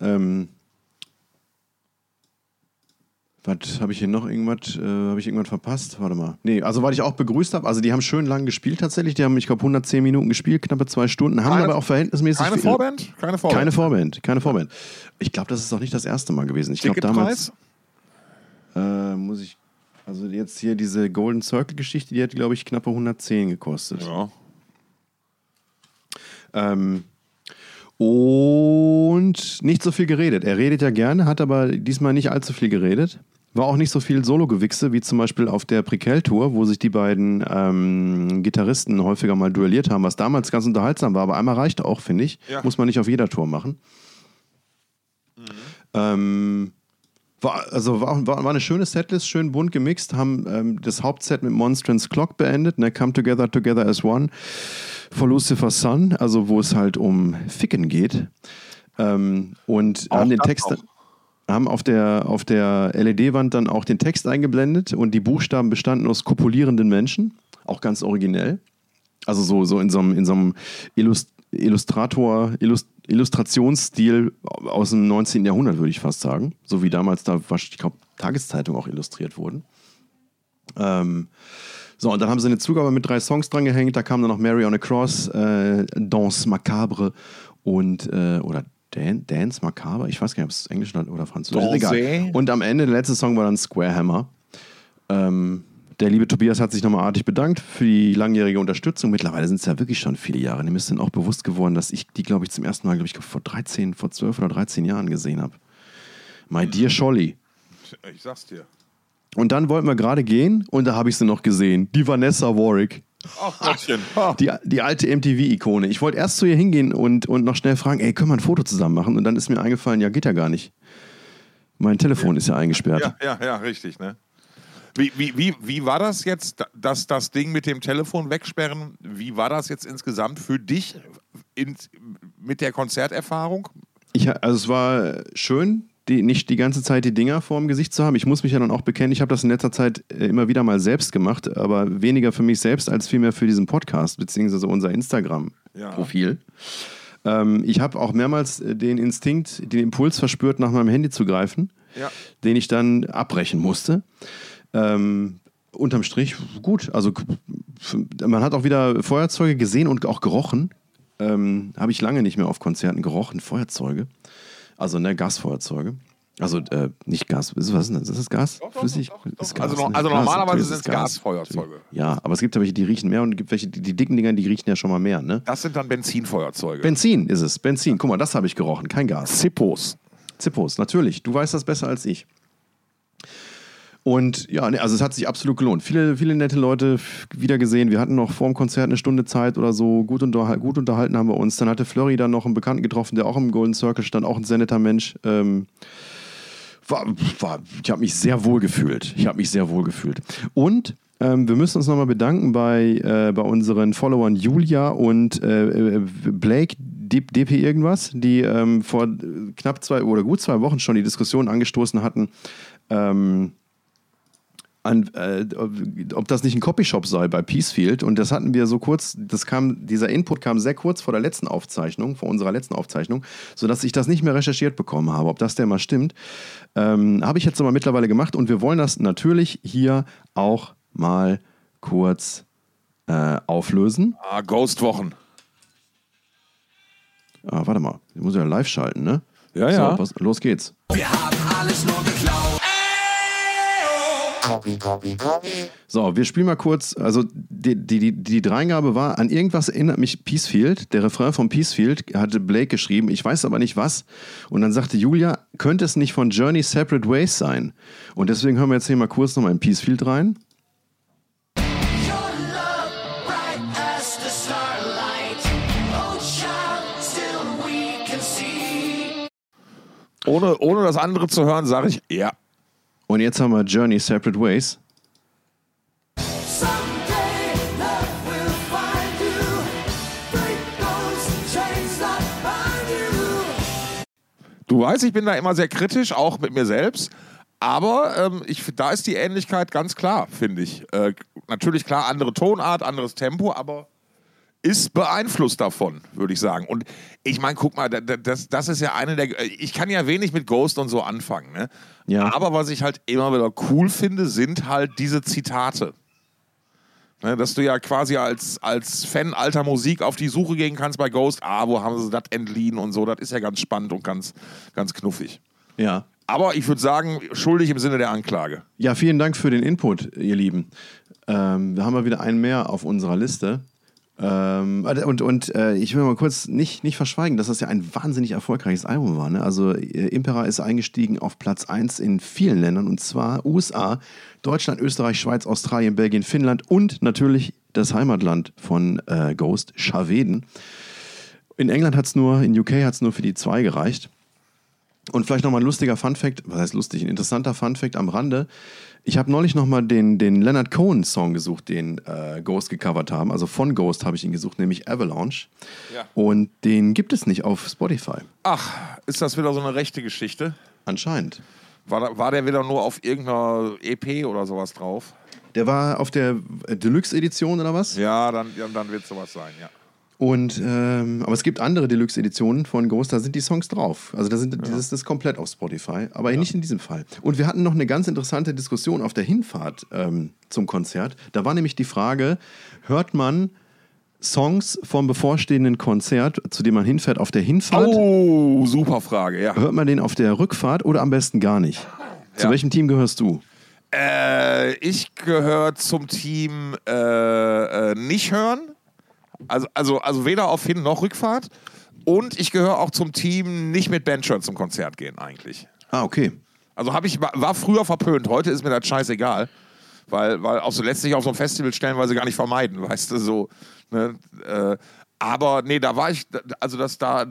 Was habe ich hier noch habe ich irgendwas verpasst? Warte mal. Nee, also weil ich auch begrüßt habe, also die haben schön lang gespielt tatsächlich, die haben, ich glaube, 110 Minuten gespielt, knappe 2 Stunden, haben aber auch verhältnismäßig Keine Vorband? Keine Vorband. Ich glaube, das ist auch nicht das erste Mal gewesen. Ich glaube damals also jetzt hier diese Golden Circle Geschichte, die hat, glaube ich, knappe 110 gekostet. Ja. Und nicht so viel geredet. Er redet ja gerne, hat aber diesmal nicht allzu viel geredet. War auch nicht so viel Solo-Gewichse, wie zum Beispiel auf der Prequel-Tour, wo sich die beiden Gitarristen häufiger mal duelliert haben, was damals ganz unterhaltsam war, aber einmal reicht auch, finde ich. Ja. Muss man nicht auf jeder Tour machen. War eine schöne Setlist, schön bunt gemixt, haben das Hauptset mit Monstrance Clock beendet, ne? Come Together, Together as One, for Lucifer's Son, also wo es halt um Ficken geht. Und haben den Text, haben auf der LED-Wand dann auch den Text eingeblendet und die Buchstaben bestanden aus kopulierenden Menschen, auch ganz originell. Also so in so einem Illustrationsstil aus dem 19. Jahrhundert, würde ich fast sagen. So wie damals da, ich glaube, Tageszeitungen auch illustriert wurden. So, und dann haben sie eine Zugabe mit 3 Songs dran gehängt. Da kam dann noch Mary on a Cross, Danse Macabre oder Dance Macabre. Ich weiß gar nicht, ob es Englisch oder Französisch ist. Egal. Und am Ende, der letzte Song war dann Square Hammer. Der liebe Tobias hat sich nochmal artig bedankt für die langjährige Unterstützung. Mittlerweile sind es ja wirklich schon viele Jahre. Dem ist dann auch bewusst geworden, dass ich die, glaube ich, zum ersten Mal, vor 12 oder 13 Jahren gesehen habe. My dear Scholli. Ich sag's dir. Und dann wollten wir gerade gehen und da habe ich sie noch gesehen. Die Vanessa Warwick. Ach Gottchen. Die alte MTV-Ikone. Ich wollte erst zu ihr hingehen und noch schnell fragen, ey, können wir ein Foto zusammen machen? Und dann ist mir eingefallen, ja, geht ja gar nicht. Mein Telefon ist ja eingesperrt. Ja, richtig, ne? Wie war das jetzt, das Ding mit dem Telefon wegsperren? Wie war das jetzt insgesamt für dich mit der Konzerterfahrung? Also es war schön, nicht die ganze Zeit die Dinger vor dem Gesicht zu haben. Ich muss mich ja dann auch bekennen, ich habe das in letzter Zeit immer wieder mal selbst gemacht, aber weniger für mich selbst als vielmehr für diesen Podcast, beziehungsweise unser Instagram-Profil. Ja. Ich habe auch mehrmals den Impuls verspürt, nach meinem Handy zu greifen, den ich dann abbrechen musste. Unterm Strich gut. Also man hat auch wieder Feuerzeuge gesehen und auch gerochen. Habe ich lange nicht mehr auf Konzerten gerochen. Feuerzeuge. Also Gasfeuerzeuge. Also nicht Gas. Was ist das? Ist das Gas? Doch. Flüssig? Ist Gas, also normalerweise sind es Gasfeuerzeuge. Ja, aber es gibt welche, die riechen mehr und es gibt welche, die dicken Dinger, die riechen ja schon mal mehr. Ne? Das sind dann Benzinfeuerzeuge. Benzin ist es. Benzin. Guck mal, das habe ich gerochen. Kein Gas. Zippos, natürlich. Du weißt das besser als ich. Und ja, also es hat sich absolut gelohnt. Viele, viele nette Leute wieder gesehen. Wir hatten noch vor dem Konzert eine Stunde Zeit oder so. Gut unterhalten haben wir uns. Dann hatte Flurry dann noch einen Bekannten getroffen, der auch im Golden Circle stand, auch ein sehr netter Mensch. Ich habe mich sehr wohl gefühlt. Und wir müssen uns nochmal bedanken bei unseren Followern Julia und Blake DP irgendwas, die vor knapp gut 2 Wochen schon die Diskussion angestoßen hatten, ob das nicht ein Copyshop sei bei Peacefield. Und das hatten wir so kurz, dieser Input kam sehr kurz vor unserer letzten Aufzeichnung, sodass ich das nicht mehr recherchiert bekommen habe, ob das denn mal stimmt. Habe ich jetzt aber mittlerweile gemacht und wir wollen das natürlich hier auch mal kurz auflösen. Ghost-Wochen. Warte mal, ich muss ja live schalten, ne? Ja. So, los geht's. Wir haben alles nur geklaut. So, wir spielen mal kurz, also die Dreingabe war, an irgendwas erinnert mich Peacefield, der Refrain von Peacefield hatte Blake geschrieben, ich weiß aber nicht was. Und dann sagte Julia, könnte es nicht von Journey Separate Ways sein? Und deswegen hören wir jetzt hier mal kurz nochmal in Peacefield rein. Ohne das andere zu hören, sage ich ja. Und jetzt haben wir Journey Separate Ways. Du weißt, ich bin da immer sehr kritisch, auch mit mir selbst. Aber da ist die Ähnlichkeit ganz klar, finde ich. Natürlich klar, andere Tonart, anderes Tempo, aber ist beeinflusst davon, würde ich sagen. Und ich meine, guck mal, das ist ja eine der... Ich kann ja wenig mit Ghost und so anfangen, ne? Ja. Aber was ich halt immer wieder cool finde, sind halt diese Zitate. Ne, dass du ja quasi als Fan alter Musik auf die Suche gehen kannst bei Ghost. Wo haben sie das entliehen und so. Das ist ja ganz spannend und ganz, ganz knuffig. Ja. Aber ich würde sagen, schuldig im Sinne der Anklage. Ja, vielen Dank für den Input, ihr Lieben. Wir haben mal wieder einen mehr auf unserer Liste. Ich will mal kurz nicht verschweigen, dass das ja ein wahnsinnig erfolgreiches Album war. Ne? Also Impera ist eingestiegen auf Platz 1 in vielen Ländern, und zwar USA, Deutschland, Österreich, Schweiz, Australien, Belgien, Finnland und natürlich das Heimatland von Ghost, Schweden. In UK hat es nur für die 2 gereicht. Und vielleicht nochmal ein lustiger Funfact, was heißt lustig, ein interessanter Funfact am Rande. Ich habe neulich nochmal den Leonard Cohen-Song gesucht, den Ghost gecovert haben. Also von Ghost habe ich ihn gesucht, nämlich Avalanche. Ja. Und den gibt es nicht auf Spotify. Ach, ist das wieder so eine rechte Geschichte? Anscheinend. War der wieder nur auf irgendeiner EP oder sowas drauf? Der war auf der Deluxe-Edition oder was? Ja, dann wird sowas sein, ja. Und aber es gibt andere Deluxe-Editionen von Ghost, da sind die Songs drauf. Also das ist komplett auf Spotify, aber nicht in diesem Fall. Und wir hatten noch eine ganz interessante Diskussion auf der Hinfahrt zum Konzert. Da war nämlich die Frage, hört man Songs vom bevorstehenden Konzert, zu dem man hinfährt, auf der Hinfahrt? Oh, super Frage, ja. Hört man den auf der Rückfahrt oder am besten gar nicht? Zu welchem Team gehörst du? Ich gehöre zum Team nicht hören. Also weder auf Hin- noch Rückfahrt. Und ich gehöre auch zum Team nicht mit Bandshirt zum Konzert gehen eigentlich. Ah, okay. Also war früher verpönt. Heute ist mir das scheißegal. Weil auch so lässt sich auf so einem Festival stellenweise gar nicht vermeiden, weißt du, so. Ne? Aber nee, da war ich, also das sag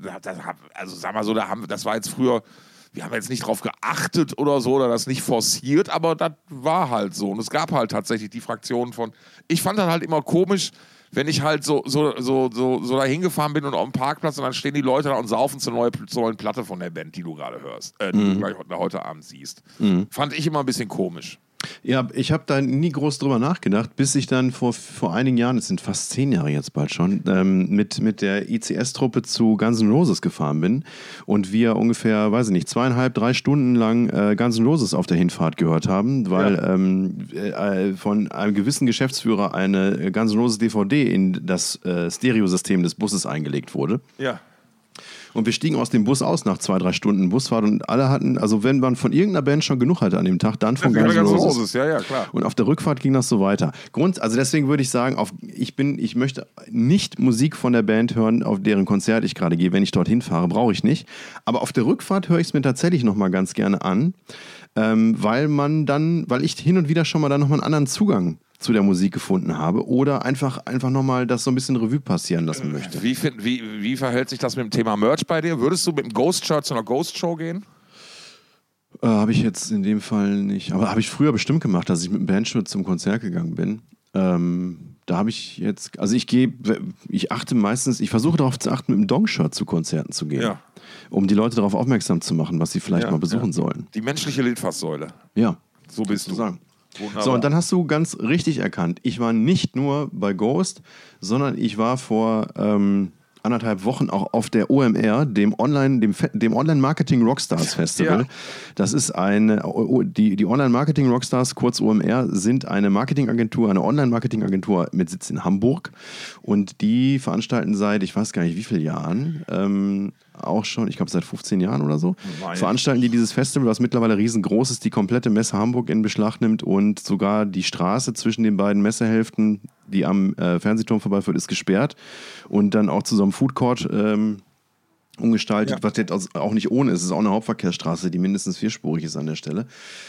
mal so, das war jetzt früher, wir haben jetzt nicht drauf geachtet oder so, oder das nicht forciert, aber das war halt so. Und es gab halt tatsächlich die Fraktionen von, ich fand das halt immer komisch, wenn ich halt so da hingefahren bin und auf dem Parkplatz und dann stehen die Leute da und saufen zur neuen Platte von der Band, die du gerade hörst, die du heute Abend siehst. Fand ich immer ein bisschen komisch. Ja, ich habe da nie groß drüber nachgedacht, bis ich dann vor einigen Jahren, es sind fast 10 Jahre jetzt bald schon, mit der ICS-Truppe zu Guns N' Roses gefahren bin und wir ungefähr, weiß ich nicht, 2,5, 3 Stunden lang Guns N' Roses auf der Hinfahrt gehört haben, weil von einem gewissen Geschäftsführer eine Guns N' Roses DVD in das Stereosystem des Busses eingelegt wurde. Ja. Und wir stiegen aus dem Bus aus nach 2-3 Stunden Busfahrt und alle hatten, also wenn man von irgendeiner Band schon genug hatte an dem Tag, dann von Guns N' Roses. Ja, klar. Und auf der Rückfahrt ging das so weiter. Also deswegen würde ich sagen, ich möchte nicht Musik von der Band hören, auf deren Konzert ich gerade gehe. Wenn ich dorthin fahre, brauche ich nicht. Aber auf der Rückfahrt höre ich es mir tatsächlich nochmal ganz gerne an, weil ich hin und wieder schon mal dann nochmal einen anderen Zugang zu der Musik gefunden habe oder einfach nochmal das so ein bisschen Revue passieren lassen möchte. Wie verhält sich das mit dem Thema Merch bei dir? Würdest du mit dem Ghost-Shirt zu einer Ghost-Show gehen? Habe ich jetzt in dem Fall nicht. Aber habe ich früher bestimmt gemacht, dass ich mit einem Bandshirt zum Konzert gegangen bin. Da habe ich jetzt, also ich versuche darauf zu achten, mit einem Dong-Shirt zu Konzerten zu gehen. Ja. Um die Leute darauf aufmerksam zu machen, was sie vielleicht mal besuchen sollen. Die menschliche Litfaßsäule. Ja. So bist du. Sagen. Wunderbar. So, und dann hast du ganz richtig erkannt, ich war nicht nur bei Ghost, sondern ich war vor 1,5 Wochen auch auf der OMR, dem Online-Marketing Rockstars Festival. Ja. Das ist die Online-Marketing Rockstars, kurz OMR, sind eine Marketingagentur, eine Online-Marketingagentur mit Sitz in Hamburg. Und die veranstalten seit, ich weiß gar nicht wie viele Jahren, auch schon, ich glaube seit 15 Jahren oder so, veranstalten die dieses Festival, was mittlerweile riesengroß ist, die komplette Messe Hamburg in Beschlag nimmt und sogar die Straße zwischen den beiden Messehälften, die am Fernsehturm vorbeiführt, ist gesperrt und dann auch zu so einem Foodcourt umgestaltet, was jetzt auch nicht ohne ist. Es ist auch eine Hauptverkehrsstraße, die mindestens 4-spurig ist an der Stelle.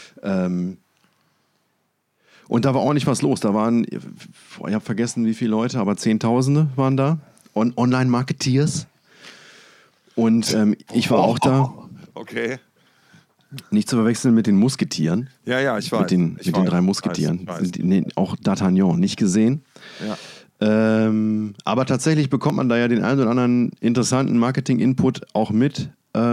Und da war ordentlich was los. Da waren, ich habe vergessen wie viele Leute, aber Zehntausende waren da. Online-Marketeers. Und ich war auch da. Okay. Nicht zu verwechseln mit den Musketieren. Ja, ich weiß. Mit den 3 Musketieren. Auch D'Artagnan nicht gesehen. Ja. Aber tatsächlich bekommt man da ja den einen oder anderen interessanten Marketing-Input auch mit.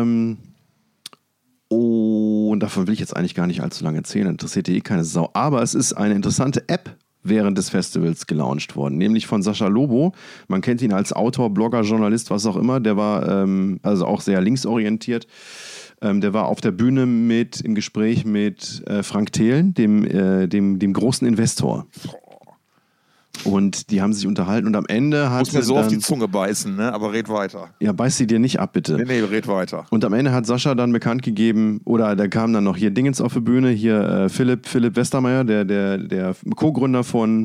Und davon will ich jetzt eigentlich gar nicht allzu lange erzählen. Interessiert ja keine Sau. Aber es ist eine interessante App während des Festivals gelauncht worden, nämlich von Sascha Lobo. Man kennt ihn als Autor, Blogger, Journalist, was auch immer. Der war also auch sehr linksorientiert. Der war auf der Bühne im Gespräch mit Frank Thelen, dem großen Investor. Und die haben sich unterhalten und am Ende hat muss mir so auf die Zunge beißen, ne? Aber red weiter. Ja, beiß sie dir nicht ab, bitte. Nee, red weiter. Und am Ende hat Sascha dann bekannt gegeben, oder da kam dann noch hier Dingens auf die Bühne, hier Philipp Westermeier, der Co-Gründer vom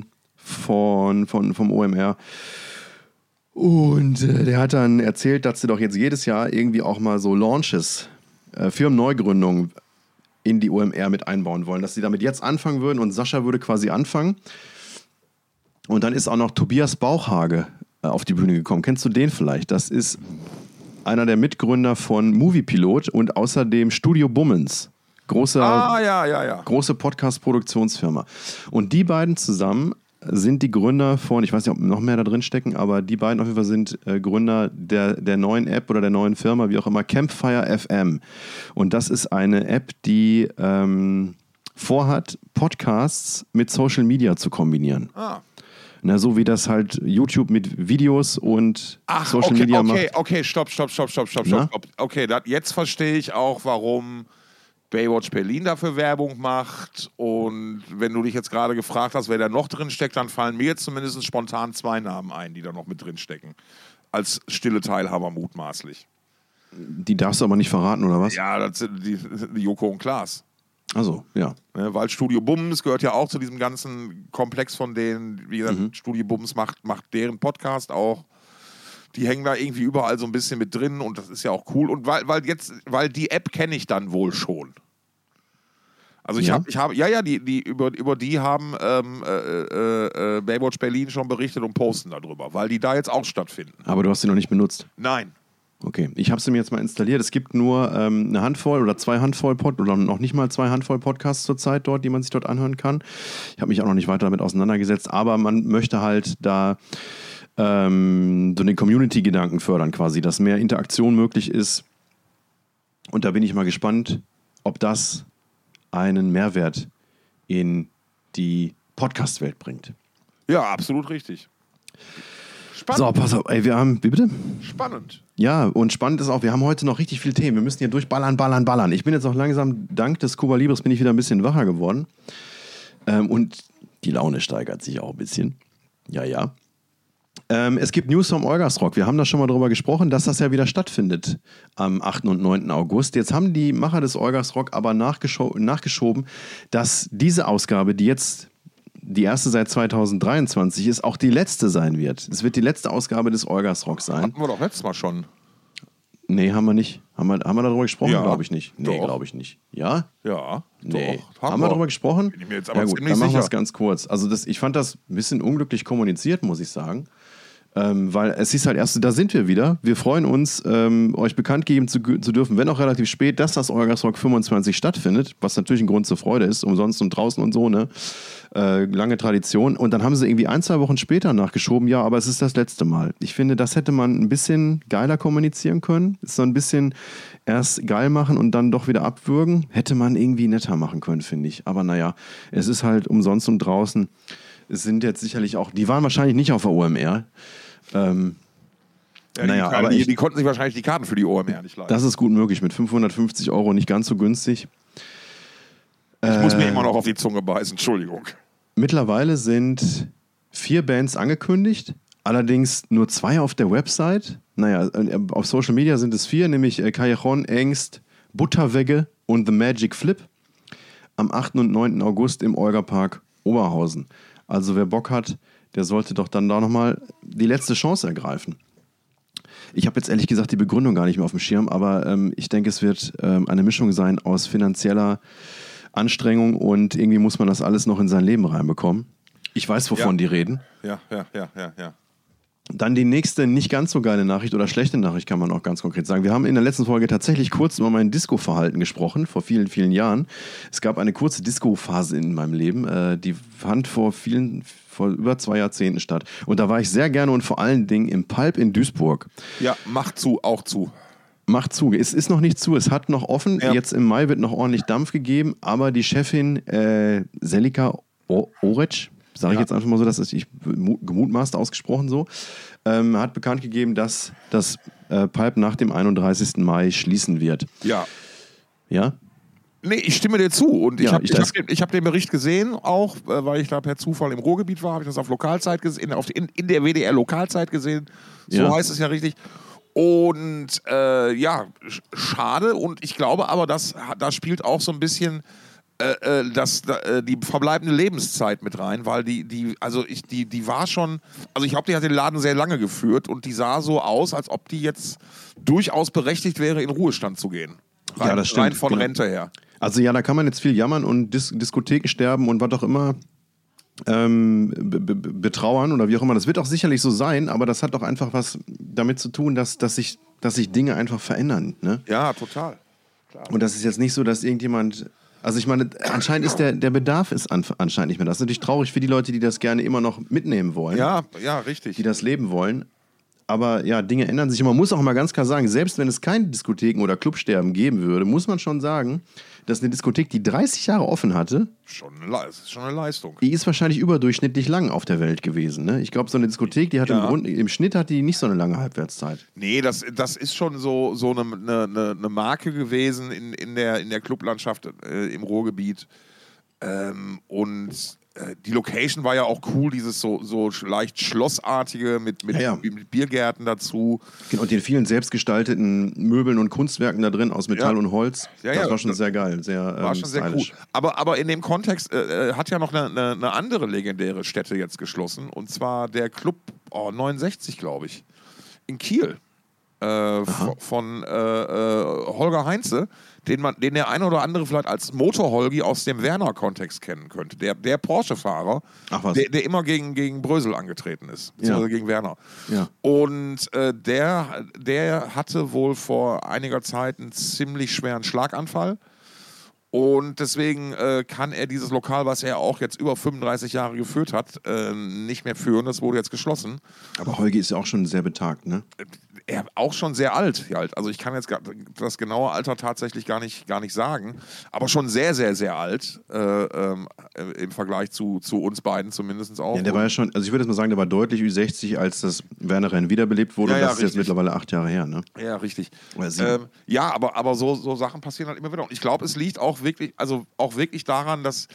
OMR. Und der hat dann erzählt, dass sie doch jetzt jedes Jahr irgendwie auch mal so Launches, Firmenneugründungen in die OMR mit einbauen wollen, dass sie damit jetzt anfangen würden und Sascha würde quasi anfangen. Und dann ist auch noch Tobias Bauchhage auf die Bühne gekommen. Kennst du den vielleicht? Das ist einer der Mitgründer von Moviepilot und außerdem Studio Bummens. Große Podcast-Produktionsfirma. Und die beiden zusammen sind die Gründer von, ich weiß nicht, ob noch mehr da drin stecken, aber die beiden auf jeden Fall sind Gründer der neuen App oder der neuen Firma, wie auch immer, Campfire FM. Und das ist eine App, die vorhat, Podcasts mit Social Media zu kombinieren. Na, so wie das halt YouTube mit Videos und Social Media macht. Okay, stopp. Okay, jetzt verstehe ich auch, warum Baywatch Berlin dafür Werbung macht. Und wenn du dich jetzt gerade gefragt hast, wer da noch drin steckt, dann fallen mir jetzt zumindest spontan 2 Namen ein, die da noch mit drin stecken. Als stille Teilhaber mutmaßlich. Die darfst du aber nicht verraten, oder was? Ja, das sind die Joko und Klaas. Also, ja. Weil Studio Bummens gehört ja auch zu diesem ganzen Komplex von denen, wie gesagt, Studio Bummens macht deren Podcast auch. Die hängen da irgendwie überall so ein bisschen mit drin und das ist ja auch cool. Und weil die App kenne ich dann wohl schon. Also über die haben Baywatch Berlin schon berichtet und posten darüber, weil die da jetzt auch stattfinden. Aber du hast sie noch nicht benutzt? Nein. Okay, ich habe sie mir jetzt mal installiert. Es gibt nur eine Handvoll oder 2 Handvoll oder noch nicht mal 2 Handvoll Podcasts zurzeit dort, die man sich dort anhören kann. Ich habe mich auch noch nicht weiter damit auseinandergesetzt, aber man möchte halt da so den Community-Gedanken fördern quasi, dass mehr Interaktion möglich ist. Und da bin ich mal gespannt, ob das einen Mehrwert in die Podcast-Welt bringt. Ja, absolut richtig. Spannend. So, pass auf, ey, wir haben, wie bitte? Spannend. Ja, und spannend ist auch, wir haben heute noch richtig viele Themen. Wir müssen hier durchballern. Ich bin jetzt auch langsam, dank des Cuba Libres, bin ich wieder ein bisschen wacher geworden. Und die Laune steigert sich auch ein bisschen. Ja. Es gibt News vom Olgasrock. Wir haben da schon mal drüber gesprochen, dass das ja wieder stattfindet am 8. und 9. August. Jetzt haben die Macher des Olgasrock aber nachgeschoben, dass diese Ausgabe, die jetzt die erste seit 2023 ist, auch die letzte sein wird. Es wird die letzte Ausgabe des Olgasrock sein. Hatten wir doch letztes Mal schon. Nee, haben wir nicht. Haben wir darüber gesprochen? Ja, glaube ich nicht. Nee, doch. glaube ich nicht. Ja? Ja, Nee. doch. Haben wir darüber gesprochen? Bin ich mir jetzt aber ja gut, ziemlich dann machen wir sicher. es ganz kurz. Also ich fand das ein bisschen unglücklich kommuniziert, muss ich sagen. Weil es hieß halt erst, da sind wir wieder. Wir freuen uns, euch bekannt geben zu dürfen, wenn auch relativ spät, dass das Olgasrock 25 stattfindet, was natürlich ein Grund zur Freude ist, umsonst und draußen und so, ne? Lange Tradition. Und dann haben sie irgendwie 1-2 Wochen später nachgeschoben, ja, aber es ist das letzte Mal. Ich finde, das hätte man ein bisschen geiler kommunizieren können. Ist so ein bisschen erst geil machen und dann doch wieder abwürgen. Hätte man irgendwie netter machen können, finde ich. Aber naja, es ist halt umsonst und draußen. Es sind jetzt sicherlich auch, die waren wahrscheinlich nicht auf der OMR. Ja, aber die konnten sich wahrscheinlich die Karten für die OMR nicht leisten. das ist gut möglich. Mit 550 € nicht ganz so günstig. Ich muss mir immer noch auf die Zunge beißen, Entschuldigung. Mittlerweile sind 4 Bands angekündigt, allerdings nur 2 auf der Website. Naja, auf Social Media sind es 4, nämlich Callejon, Engst, Butterwegge und The Magic Flip. Am 8. und 9. August im Olgapark Oberhausen. Also wer Bock hat, der sollte doch dann da nochmal die letzte Chance ergreifen. Ich habe jetzt ehrlich gesagt die Begründung gar nicht mehr auf dem Schirm, aber ich denke, es wird eine Mischung sein aus finanzieller Anstrengung und irgendwie muss man das alles noch in sein Leben reinbekommen. Ich weiß, wovon die reden. Ja. Dann die nächste nicht ganz so geile Nachricht oder schlechte Nachricht kann man auch ganz konkret sagen. Wir haben in der letzten Folge tatsächlich kurz über mein Disco-Verhalten gesprochen, vor vielen, vielen Jahren. Es gab eine kurze Disco-Phase in meinem Leben, die fand vor über 2 Jahrzehnten statt. Und da war ich sehr gerne und vor allen Dingen im Pulp in Duisburg. Ja, macht zu. Macht zu. Es ist noch nicht zu, es hat noch offen. Ja. Jetzt im Mai wird noch ordentlich Dampf gegeben, aber die Chefin Selika Orec, sage ich jetzt einfach mal so, das ist gemutmaßt ausgesprochen so, hat bekannt gegeben, dass das Pulp nach dem 31. Mai schließen wird. Ja. Ja? Nee, ich stimme dir zu. Und ich Ja, hab den Bericht gesehen, auch weil ich da per Zufall im Ruhrgebiet war, habe ich das auf Lokalzeit gesehen, in der WDR-Lokalzeit gesehen. So Ja. heißt es ja richtig. Und schade. Und ich glaube aber, da spielt auch so ein bisschen die verbleibende Lebenszeit mit rein, weil die war schon, also ich glaube, die hat den Laden sehr lange geführt und die sah so aus, als ob die jetzt durchaus berechtigt wäre, in Ruhestand zu gehen. Ja, das stimmt. Rein von Genau. Rente her. Also ja, da kann man jetzt viel jammern und Diskotheken sterben und was auch immer betrauern oder wie auch immer. Das wird auch sicherlich so sein, aber das hat doch einfach was damit zu tun, dass sich Dinge einfach verändern. Ne? Ja, total. Klar. Und das ist jetzt nicht so, dass irgendjemand... Also ich meine, anscheinend ist der Bedarf ist anscheinend nicht mehr. Das ist natürlich traurig für die Leute, die das gerne immer noch mitnehmen wollen. Ja, richtig. Die das leben wollen. Aber ja, Dinge ändern sich. Und man muss auch mal ganz klar sagen, selbst wenn es keine Diskotheken oder Clubsterben geben würde, muss man schon sagen, dass eine Diskothek, die 30 Jahre offen hatte, Das ist schon eine Leistung. die ist wahrscheinlich überdurchschnittlich lang auf der Welt gewesen. Ne? Ich glaube, so eine Diskothek, die hat im Schnitt hat die nicht so eine lange Halbwertszeit. Nee, das ist schon so eine Marke gewesen in der Clublandschaft im Ruhrgebiet. Und die Location war ja auch cool, dieses so leicht schlossartige mit Biergärten dazu. Genau, und den vielen selbstgestalteten Möbeln und Kunstwerken da drin aus Metall und Holz. Das war schon sehr geil, war schon sehr stylisch. cool. Aber in dem Kontext hat ja noch eine andere legendäre Stätte jetzt geschlossen. Und zwar der Club 69, glaube ich, in Kiel. Von Holger Heinze, den der eine oder andere vielleicht als Motor-Holgi aus dem Werner-Kontext kennen könnte. Der Porsche-Fahrer, der immer gegen Brösel angetreten ist, beziehungsweise gegen Werner. Ja. Und der hatte wohl vor einiger Zeit einen ziemlich schweren Schlaganfall. Und deswegen kann er dieses Lokal, was er auch jetzt über 35 Jahre geführt hat, nicht mehr führen. Das wurde jetzt geschlossen. Aber Holgi ist ja auch schon sehr betagt, ne? Er auch schon sehr alt. Also ich kann jetzt das genaue Alter tatsächlich gar nicht sagen. Aber schon sehr, sehr, sehr alt. Im Vergleich zu uns beiden zumindest auch. Ja, der war ja schon, also ich würde jetzt mal sagen, der war deutlich Ü60, als das Werner-Rennen wiederbelebt wurde. Ja, und das ist richtig. jetzt mittlerweile 8 Jahre her, ne? Ja, richtig. Oder 7. Aber so Sachen passieren halt immer wieder. Und ich glaube, es liegt auch wirklich daran, dass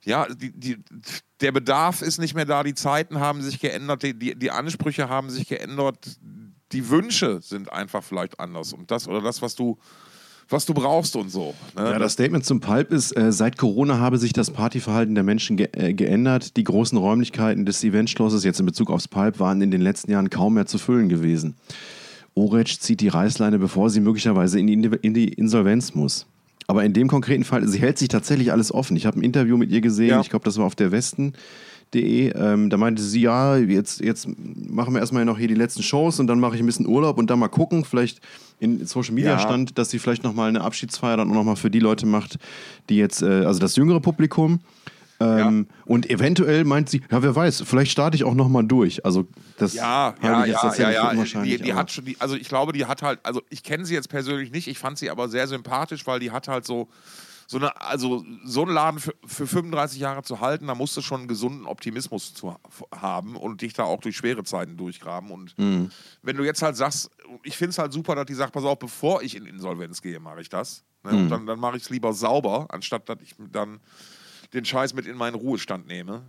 ja, der Bedarf ist nicht mehr da, die Zeiten haben sich geändert, die Ansprüche haben sich geändert, die Wünsche sind einfach vielleicht anders. Und das oder das, was du brauchst und so. Ne? Ja, das Statement zum Pulp ist, seit Corona habe sich das Partyverhalten der Menschen geändert. Die großen Räumlichkeiten des Eventschlosses, jetzt in Bezug aufs Pulp, waren in den letzten Jahren kaum mehr zu füllen gewesen. Oretsch zieht die Reißleine, bevor sie möglicherweise in die Insolvenz muss. Aber in dem konkreten Fall, sie hält sich tatsächlich alles offen. Ich habe ein Interview mit ihr gesehen, ich glaube, das war auf der Westen.de. Da meinte sie, ja, jetzt machen wir erstmal noch hier die letzten Shows und dann mache ich ein bisschen Urlaub und dann mal gucken, vielleicht in Social Media stand, dass sie vielleicht nochmal eine Abschiedsfeier dann auch nochmal für die Leute macht, die jetzt, also das jüngere Publikum. Und eventuell meint sie, ja, wer weiß, vielleicht starte ich auch nochmal durch. Also das unwahrscheinlich. Die hat schon, also ich glaube, die hat halt, also ich kenne sie jetzt persönlich nicht, ich fand sie aber sehr sympathisch, weil die hat halt so einen Laden für 35 Jahre zu halten, da musst du schon einen gesunden Optimismus zu haben und dich da auch durch schwere Zeiten durchgraben. Und wenn du jetzt halt sagst, ich finde es halt super, dass die sagt, pass auf, bevor ich in Insolvenz gehe, mache ich das. Ne? Und dann mache ich es lieber sauber, anstatt dass ich dann den Scheiß mit in meinen Ruhestand nehme.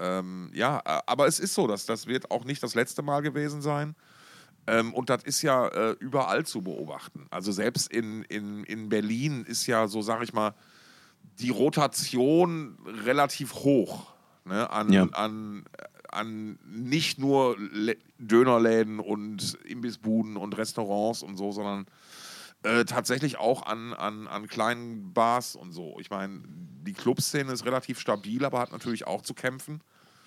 Aber es ist so, dass das wird auch nicht das letzte Mal gewesen sein. Und das ist ja überall zu beobachten. Also selbst in Berlin ist ja so, sag ich mal, die Rotation relativ hoch, ne? An nicht nur Dönerläden und Imbissbuden und Restaurants und so, sondern tatsächlich auch an kleinen Bars und so. Ich meine, die Clubszene ist relativ stabil, aber hat natürlich auch zu kämpfen.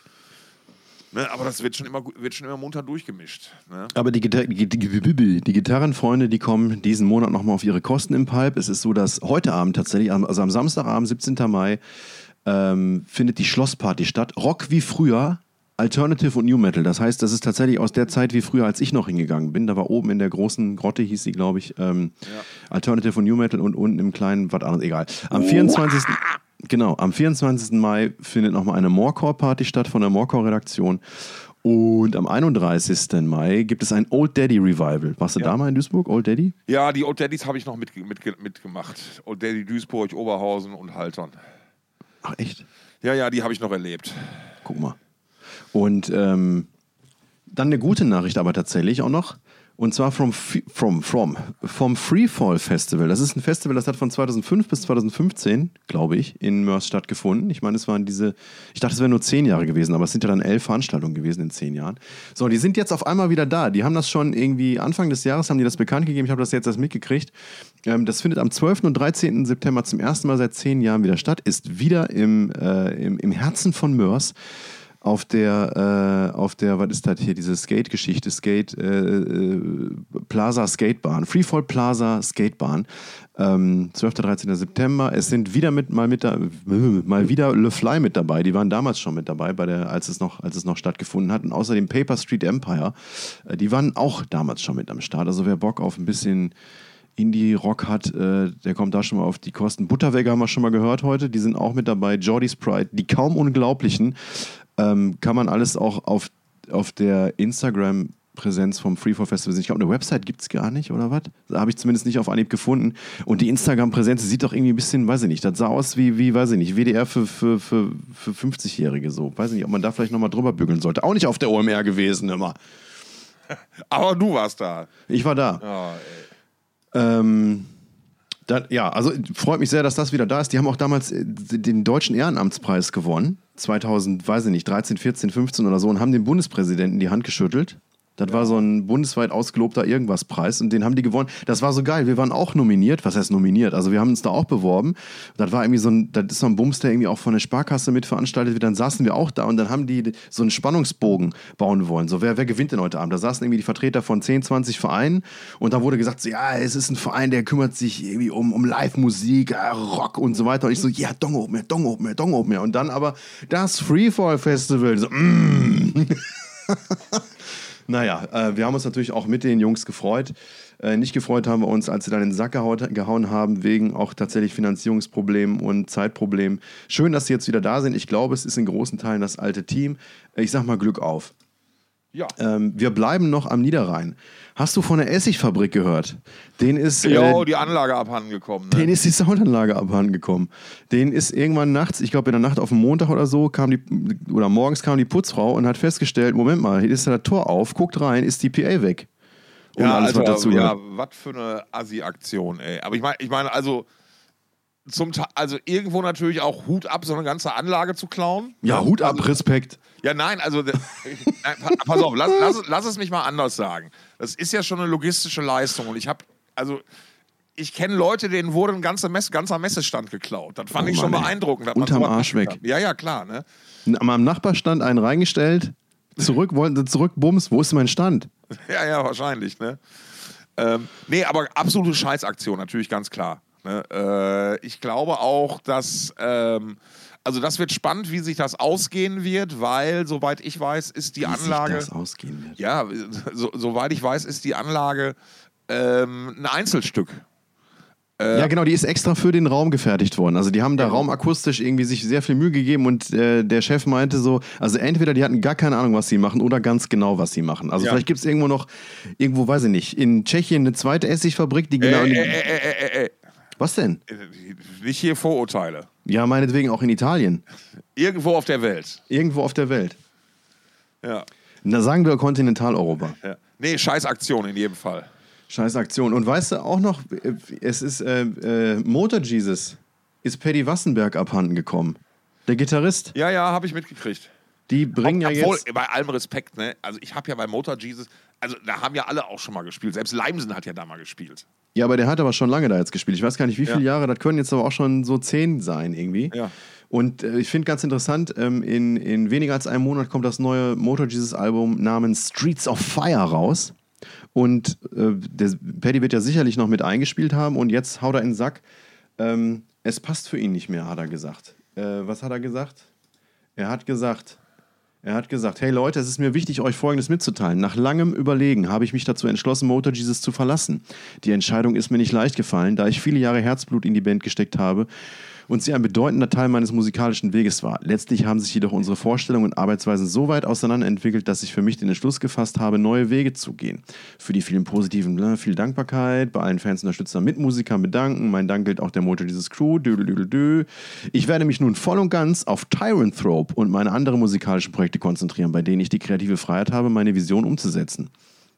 Ne, aber das wird schon immer munter durchgemischt. Ne? Aber die Gitarrenfreunde, die kommen diesen Monat nochmal auf ihre Kosten im Pulp. Es ist so, dass heute Abend tatsächlich, also am Samstagabend, 17. Mai, findet die Schlossparty statt. Rock wie früher, Alternative und New Metal. Das heißt, das ist tatsächlich aus der Zeit wie früher, als ich noch hingegangen bin. Da war oben in der großen Grotte, hieß sie, glaube ich, Alternative und New Metal und unten im kleinen, was anderes, egal. Am 24. Genau, am 24. Mai findet nochmal eine Morecore-Party statt von der Morecore-Redaktion. Und am 31. Mai gibt es ein Old Daddy Revival. Warst du da mal in Duisburg, Old Daddy? Ja, die Old Daddys habe ich noch mitgemacht. Old Daddy Duisburg, Oberhausen und Haltern. Ach, echt? Ja, die habe ich noch erlebt. Guck mal. Und dann eine gute Nachricht aber tatsächlich auch noch. Und zwar vom Freefall Festival. Das ist ein Festival, das hat von 2005 bis 2015, glaube ich, in Mörs stattgefunden. Ich meine, ich dachte, es wären nur 10 Jahre gewesen, aber es sind ja dann 11 Veranstaltungen gewesen in 10 Jahren. So, die sind jetzt auf einmal wieder da. Die haben das schon irgendwie, Anfang des Jahres haben die das bekannt gegeben. Ich habe das jetzt erst mitgekriegt. Das findet am 12. und 13. September zum ersten Mal seit 10 Jahren wieder statt. Ist wieder im Herzen von Mörs. Auf der, was ist das hier, diese Skate-Geschichte, Plaza Skatebahn, Freefall Plaza Skatebahn, 12. 13. September. Es sind wieder mal wieder Le Fly mit dabei, die waren damals schon mit dabei, als es noch stattgefunden hat. Und außerdem Paper Street Empire, die waren auch damals schon mit am Start. Also wer Bock auf ein bisschen Indie-Rock hat, der kommt da schon mal auf die Kosten. Butterwegger haben wir schon mal gehört heute, die sind auch mit dabei. Jordy's Pride, die kaum Unglaublichen. Kann man alles auch auf der Instagram-Präsenz vom Freefall Festival sehen. Ich glaube, eine Website gibt es gar nicht, oder was? Da habe ich zumindest nicht auf Anhieb gefunden. Und die Instagram-Präsenz sieht doch irgendwie ein bisschen, weiß ich nicht, das sah aus wie weiß ich nicht, WDR für 50-Jährige so. Weiß ich nicht, ob man da vielleicht nochmal drüber bügeln sollte. Auch nicht auf der OMR gewesen immer. Aber du warst da. Ich war da. Oh, ey. Also freut mich sehr, dass das wieder da ist. Die haben auch damals den Deutschen Ehrenamtspreis gewonnen. 2000, weiß ich nicht, 13, 14, 15 oder so und haben dem Bundespräsidenten die Hand geschüttelt. Das war so ein bundesweit ausgelobter Irgendwas-Preis und den haben die gewonnen. Das war so geil. Wir waren auch nominiert. Was heißt nominiert? Also wir haben uns da auch beworben. Das war irgendwie das ist so ein Bums, der irgendwie auch von der Sparkasse mitveranstaltet wird. Dann saßen wir auch da und dann haben die so einen Spannungsbogen bauen wollen. So, wer gewinnt denn heute Abend? Da saßen irgendwie die Vertreter von 10, 20 Vereinen und da wurde gesagt, so, ja, es ist ein Verein, der kümmert sich irgendwie um Live-Musik, Rock und so weiter. Und ich so, ja, Dong oben mehr. Und dann aber das Freefall Festival. So, Naja, wir haben uns natürlich auch mit den Jungs gefreut. Nicht gefreut haben wir uns, als sie dann in den Sack gehauen haben, wegen auch tatsächlich Finanzierungsproblemen und Zeitproblemen. Schön, dass sie jetzt wieder da sind. Ich glaube, es ist in großen Teilen das alte Team. Ich sag mal Glück auf. Ja. Wir bleiben noch am Niederrhein. Hast du von der Essigfabrik gehört? Denen ist, Die Anlage abhanden gekommen. Ne? denen ist die Soundanlage abhanden gekommen. Denen ist irgendwann nachts, ich glaube in der Nacht auf den Montag oder so, morgens kam die Putzfrau und hat festgestellt, Moment mal, hier ist da das Tor auf, guckt rein, ist die PA weg. Und Ja, alles, was dazu ja, gehört. was für eine Assi-Aktion, ey. Aber ich meine, also irgendwo natürlich auch Hut ab, so eine ganze Anlage zu klauen. Ja, Hut ab, Respekt. Ja, nein, also pass auf, lass es mich mal anders sagen. Das ist ja schon eine logistische Leistung und ich kenne Leute, denen wurde ein ganzer Messestand geklaut. Das fand ich schon Mann, ey. beeindruckend. dass man Unterm sowas Arsch machen weg. kann. Ja, ja, klar, ne? Am Nachbarstand einen reingestellt, wollten sie zurück, bums, wo ist mein Stand? Ja, ja, wahrscheinlich, ne? Nee, aber absolute Scheißaktion, natürlich ganz klar. Ne? Ich glaube auch, dass also das wird spannend, wie sich das ausgehen wird, weil, soweit ich weiß, ist die Anlage... Wie sich das ausgehen wird. Ja, soweit ich weiß, ist die Anlage ein Einzelstück. Ja, genau, die ist extra für den Raum gefertigt worden. Also die haben da raumakustisch irgendwie sich sehr viel Mühe gegeben und der Chef meinte so, also entweder die hatten gar keine Ahnung, was sie machen oder ganz genau, was sie machen. Also vielleicht gibt es irgendwo weiß ich nicht, in Tschechien eine zweite Essigfabrik, die genau... Was denn? Nicht hier Vorurteile. Ja, meinetwegen auch in Italien. Irgendwo auf der Welt. Irgendwo auf der Welt. Ja. Da sagen wir Kontinentaleuropa. Ja. Nee, Scheißaktion in jedem Fall. Scheiß Aktion. Und weißt du auch noch, es ist Motor Jesus ist Paddy Wassenberg abhanden gekommen. Der Gitarrist. Ja, habe ich mitgekriegt. Die bringen ja Obwohl, jetzt... bei allem Respekt, ne? Also ich habe ja bei Motor Jesus, also da haben ja alle auch schon mal gespielt. Selbst Leimsen hat ja da mal gespielt. Ja, aber der hat aber schon lange da jetzt gespielt. Ich weiß gar nicht, wie viele Jahre, das können jetzt aber auch schon so 10 sein irgendwie. Ja. Und ich finde ganz interessant, in weniger als einem Monat kommt das neue Motor Jesus Album namens Streets of Fire raus. Und der Paddy wird ja sicherlich noch mit eingespielt haben und jetzt haut er in den Sack. Es passt für ihn nicht mehr, hat er gesagt. Was hat er gesagt? Er hat gesagt, hey Leute, es ist mir wichtig, euch Folgendes mitzuteilen. Nach langem Überlegen habe ich mich dazu entschlossen, Motor Jesus zu verlassen. Die Entscheidung ist mir nicht leicht gefallen, da ich viele Jahre Herzblut in die Band gesteckt habe und sie ein bedeutender Teil meines musikalischen Weges war. Letztlich haben sich jedoch unsere Vorstellungen und Arbeitsweisen so weit auseinanderentwickelt, dass ich für mich den Entschluss gefasst habe, neue Wege zu gehen. Für die vielen positiven, viel Dankbarkeit, bei allen Fans und Unterstützern, Mitmusikern bedanken. Mein Dank gilt auch der Motor Jesus Crew. Ich werde mich nun voll und ganz auf Tyranthrope und meine anderen musikalischen Projekte konzentrieren, bei denen ich die kreative Freiheit habe, meine Vision umzusetzen.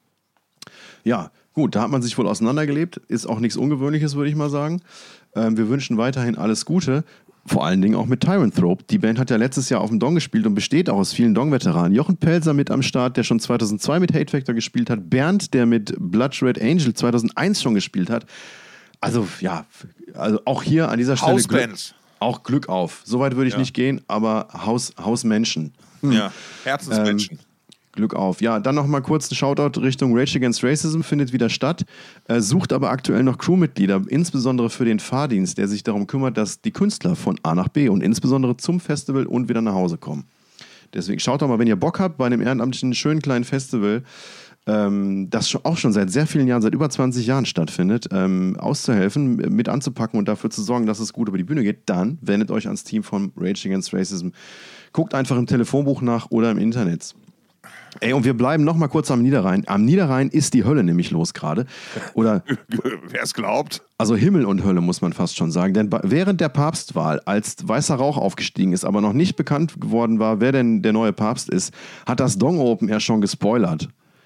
Ja, gut, da hat man sich wohl auseinandergelebt. Ist auch nichts Ungewöhnliches, würde ich mal sagen. Wir wünschen weiterhin alles Gute, vor allen Dingen auch mit Tyranthrope. Die Band hat ja letztes Jahr auf dem Dong gespielt und besteht auch aus vielen Dong-Veteranen. Jochen Pelzer mit am Start, der schon 2002 mit Hate Factor gespielt hat. Bernd, der mit Blood Red Angel 2001 schon gespielt hat. Also ja, also auch hier an dieser Stelle Glück auf. Soweit würde ich nicht gehen, aber Hausmenschen. Ja, Herzensmenschen. Glück auf. Ja, dann noch mal kurz ein Shoutout Richtung Rage Against Racism, findet wieder statt, sucht aber aktuell noch Crewmitglieder, insbesondere für den Fahrdienst, der sich darum kümmert, dass die Künstler von A nach B und insbesondere zum Festival und wieder nach Hause kommen. Deswegen schaut doch mal, wenn ihr Bock habt, bei einem ehrenamtlichen, schönen kleinen Festival, das auch schon seit sehr vielen Jahren, seit über 20 Jahren stattfindet, auszuhelfen, mit anzupacken und dafür zu sorgen, dass es gut über die Bühne geht, dann wendet euch ans Team von Rage Against Racism. Guckt einfach im Telefonbuch nach oder im Internet. Ey, und wir bleiben noch mal kurz am Niederrhein. Am Niederrhein ist die Hölle nämlich los gerade. Oder wer es glaubt. Also Himmel und Hölle, muss man fast schon sagen. Denn während der Papstwahl, als weißer Rauch aufgestiegen ist, aber noch nicht bekannt geworden war, wer denn der neue Papst ist, hat das Dong Open ja schon gespoilert.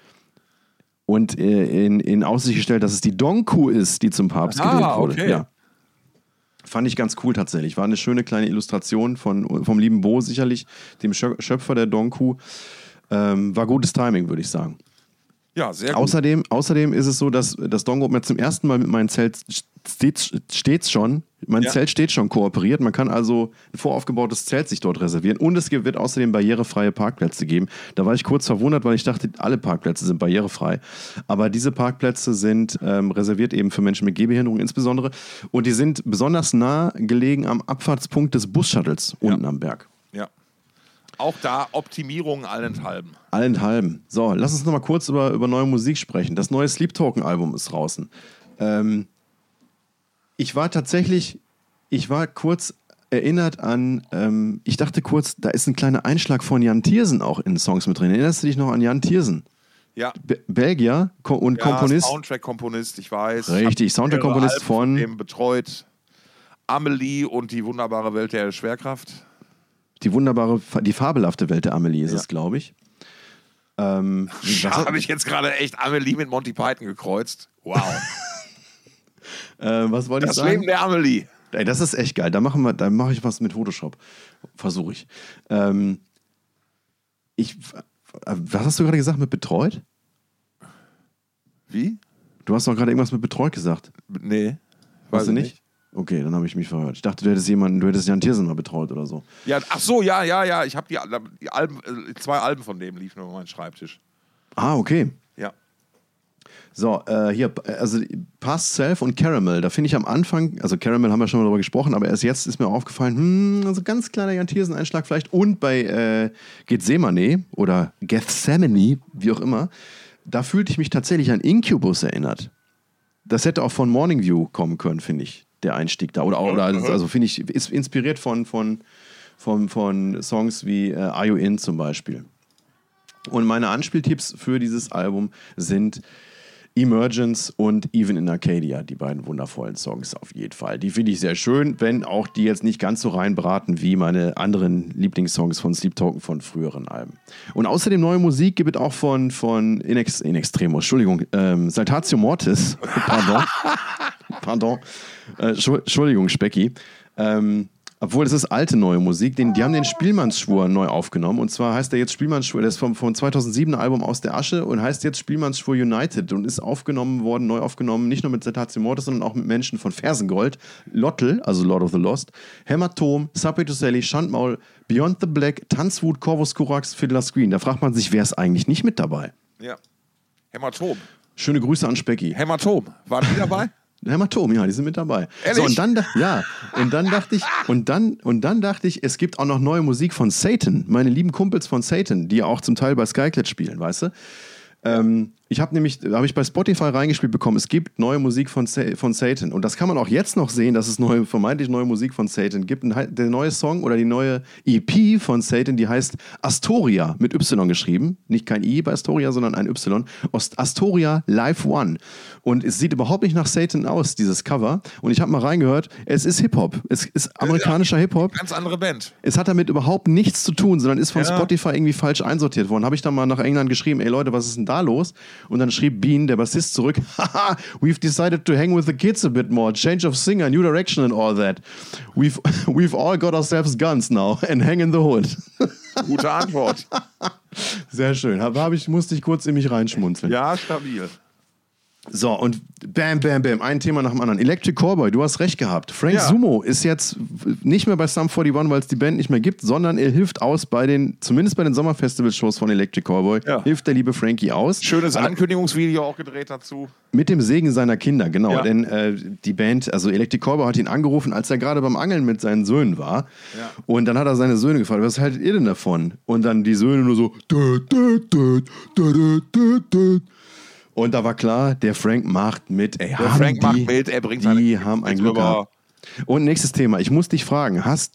Und in Aussicht gestellt, dass es die Dong-Kuh ist, die zum Papst gewählt wurde. Okay. Ja. Fand ich ganz cool tatsächlich. War eine schöne kleine Illustration vom lieben Bo sicherlich, dem Schöpfer der Dong-Kuh. War gutes Timing, würde ich sagen. Ja, sehr gut. Außerdem ist es so, dass das Dong Open zum ersten Mal mit meinem Zelt Zelt steht schon kooperiert. Man kann also ein voraufgebautes Zelt sich dort reservieren. Und es wird außerdem barrierefreie Parkplätze geben. Da war ich kurz verwundert, weil ich dachte, alle Parkplätze sind barrierefrei. Aber diese Parkplätze sind reserviert eben für Menschen mit Gehbehinderung insbesondere. Und die sind besonders nah gelegen am Abfahrtspunkt des Busshuttles unten am Berg. Ja. Auch da Optimierungen allenthalben. Allenthalben. So, lass uns nochmal kurz über neue Musik sprechen. Das neue Sleep Token Album ist draußen. Ich war kurz erinnert an, ich dachte kurz, da ist ein kleiner Einschlag von Jan Tiersen auch in Songs mit drin. Erinnerst du dich noch an Jan Tiersen? Ja. Belgier und Komponist. Soundtrack-Komponist, ich weiß. Richtig, Soundtrack-Komponist von dem betreut. Amelie und die wunderbare Welt der Schwerkraft. Die fabelhafte Welt der Amelie ist es, glaube ich. Habe ich jetzt gerade echt Amelie mit Monty Python gekreuzt? Wow. Was wollte ich sagen? Das Leben der Amelie. Ey, das ist echt geil. Da mache ich was mit Photoshop. Versuche ich. Was hast du gerade gesagt mit betreut? Wie? Du hast doch gerade irgendwas mit betreut gesagt. Nee. Weißt du nicht? Okay, dann habe ich mich verhört. Ich dachte, du hättest Jan Tiersen mal betreut oder so. Ja, ach so, ja. Ich habe die Alben, 2 Alben von dem liefen über meinen Schreibtisch. Ah, okay. Ja. So, hier, also Past Self und Caramel, da finde ich am Anfang, also Caramel haben wir schon mal drüber gesprochen, aber erst jetzt ist mir aufgefallen, also ganz kleiner Jan Tiersen-Einschlag vielleicht. Und bei Gethsemane oder Gethsemane, wie auch immer, da fühlte ich mich tatsächlich an Incubus erinnert. Das hätte auch von Morning View kommen können, finde ich, der Einstieg da. Also finde ich, ist inspiriert von Songs wie Are You In zum Beispiel. Und meine Anspieltipps für dieses Album sind Emergence und Even in Arcadia, die beiden wundervollen Songs auf jeden Fall. Die finde ich sehr schön, wenn auch die jetzt nicht ganz so reinbraten wie meine anderen Lieblingssongs von Sleep Token von früheren Alben. Und außerdem neue Musik gibt es auch von In Extremis, Entschuldigung, Saltatio Mortis, pardon, Entschuldigung, Specki, obwohl es ist alte neue Musik, die haben den Spielmannsschwur neu aufgenommen und zwar heißt der jetzt Spielmannsschwur, der ist vom 2007 Album Aus der Asche und heißt jetzt Spielmannsschwur United und ist neu aufgenommen, nicht nur mit Saltatio Mortis, sondern auch mit Menschen von Fersengold, Lottel, also Lord of the Lost, Hämatom, Subway to Sally, Schandmaul, Beyond the Black, Tanzwut, Corvus Corax, Fiddler Screen. Da fragt man sich, wer ist eigentlich nicht mit dabei? Ja. Hämatom. Schöne Grüße an Specki. Hämatom. Waren die dabei? Hämatom, ja, die sind mit dabei. Ehrlich? So, und dann dachte ich, es gibt auch noch neue Musik von Satan, meine lieben Kumpels von Satan, die ja auch zum Teil bei Skyclad spielen, weißt du? Ich habe habe ich bei Spotify reingespielt bekommen, es gibt neue Musik von Satan. Und das kann man auch jetzt noch sehen, dass es vermeintlich neue Musik von Satan gibt. Und der neue Song oder die neue EP von Satan, die heißt Astoria, mit Y geschrieben. Nicht kein I bei Astoria, sondern ein Y. Astoria Live One. Und es sieht überhaupt nicht nach Satan aus, dieses Cover. Und ich habe mal reingehört, es ist Hip-Hop. Es ist amerikanischer Hip-Hop. Ganz andere Band. Es hat damit überhaupt nichts zu tun, sondern ist von Spotify irgendwie falsch einsortiert worden. Habe ich dann mal nach England geschrieben, ey Leute, was ist denn da los? Und dann schrieb Bean, der Bassist, zurück, haha, we've decided to hang with the kids a bit more, change of singer, new direction and all that. We've all got ourselves guns now and hang in the hood. Gute Antwort. Sehr schön. Musste ich kurz in mich reinschmunzeln. Ja, stabil. So, und bam, bam, bam, ein Thema nach dem anderen. Electric Callboy, du hast recht gehabt. Frank Sumo ist jetzt nicht mehr bei Sum 41, weil es die Band nicht mehr gibt, sondern er hilft aus zumindest bei den Sommerfestival-Shows von Electric Callboy, hilft der liebe Frankie aus. Schönes Ankündigungsvideo auch gedreht dazu. Mit dem Segen seiner Kinder, genau. Ja. Denn die Band, also Electric Callboy hat ihn angerufen, als er gerade beim Angeln mit seinen Söhnen war. Ja. Und dann hat er seine Söhne gefragt, was haltet ihr denn davon? Und dann die Söhne nur so, und da war klar, der Frank macht mit. Ey, der Frank macht mit, er bringt seine Die haben ein Glück gehabt. Und nächstes Thema, ich muss dich fragen, was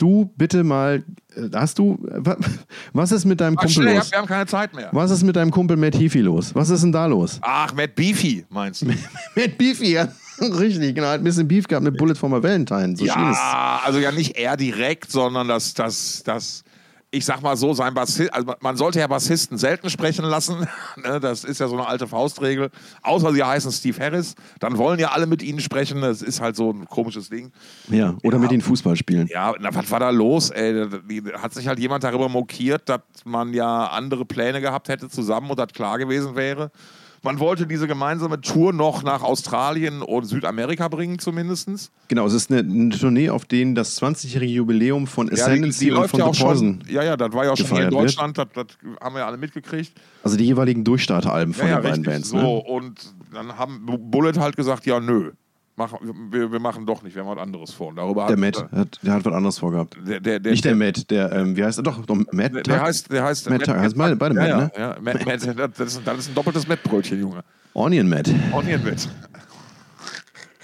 ist mit deinem Kumpel los? Wir haben keine Zeit mehr. Was ist mit deinem Kumpel Matt Heafy los? Was ist denn da los? Ach, Matt Beefy, meinst du? Matt Beefy, ja. Richtig, genau. Hat ein bisschen Beef gehabt mit Bullet for my Valentine. So also ja nicht er direkt, sondern das ich sag mal so, sein Bassist, also man sollte ja Bassisten selten sprechen lassen, das ist ja so eine alte Faustregel, außer sie heißen Steve Harris, dann wollen ja alle mit ihnen sprechen, das ist halt so ein komisches Ding. Ja, oder mit ihnen Fußball spielen. Ja, was war da los, ey? Hat sich halt jemand darüber mokiert, dass man ja andere Pläne gehabt hätte zusammen und das klar gewesen wäre. Man wollte diese gemeinsame Tour noch nach Australien und Südamerika bringen zumindest. Genau, es ist eine Tournee, auf denen das 20-jährige Jubiläum von Ascendancy und von ja The Poison das war ja auch schon hier in Deutschland, das haben wir ja alle mitgekriegt. Also die jeweiligen Durchstarteralben von den beiden Bands. So, ne? Und dann haben Bullet halt gesagt, ja nö, wir machen doch nicht, wir haben was anderes vor. Und darüber der Matt hat was anderes vorgehabt. Nicht der Matt, wie heißt er doch? Matt? Der heißt Matt. Heißt beide Matt, ne? Ja, Matt, das ist ein doppeltes Matt-Brötchen, Junge. Onion Matt. Onion Matt.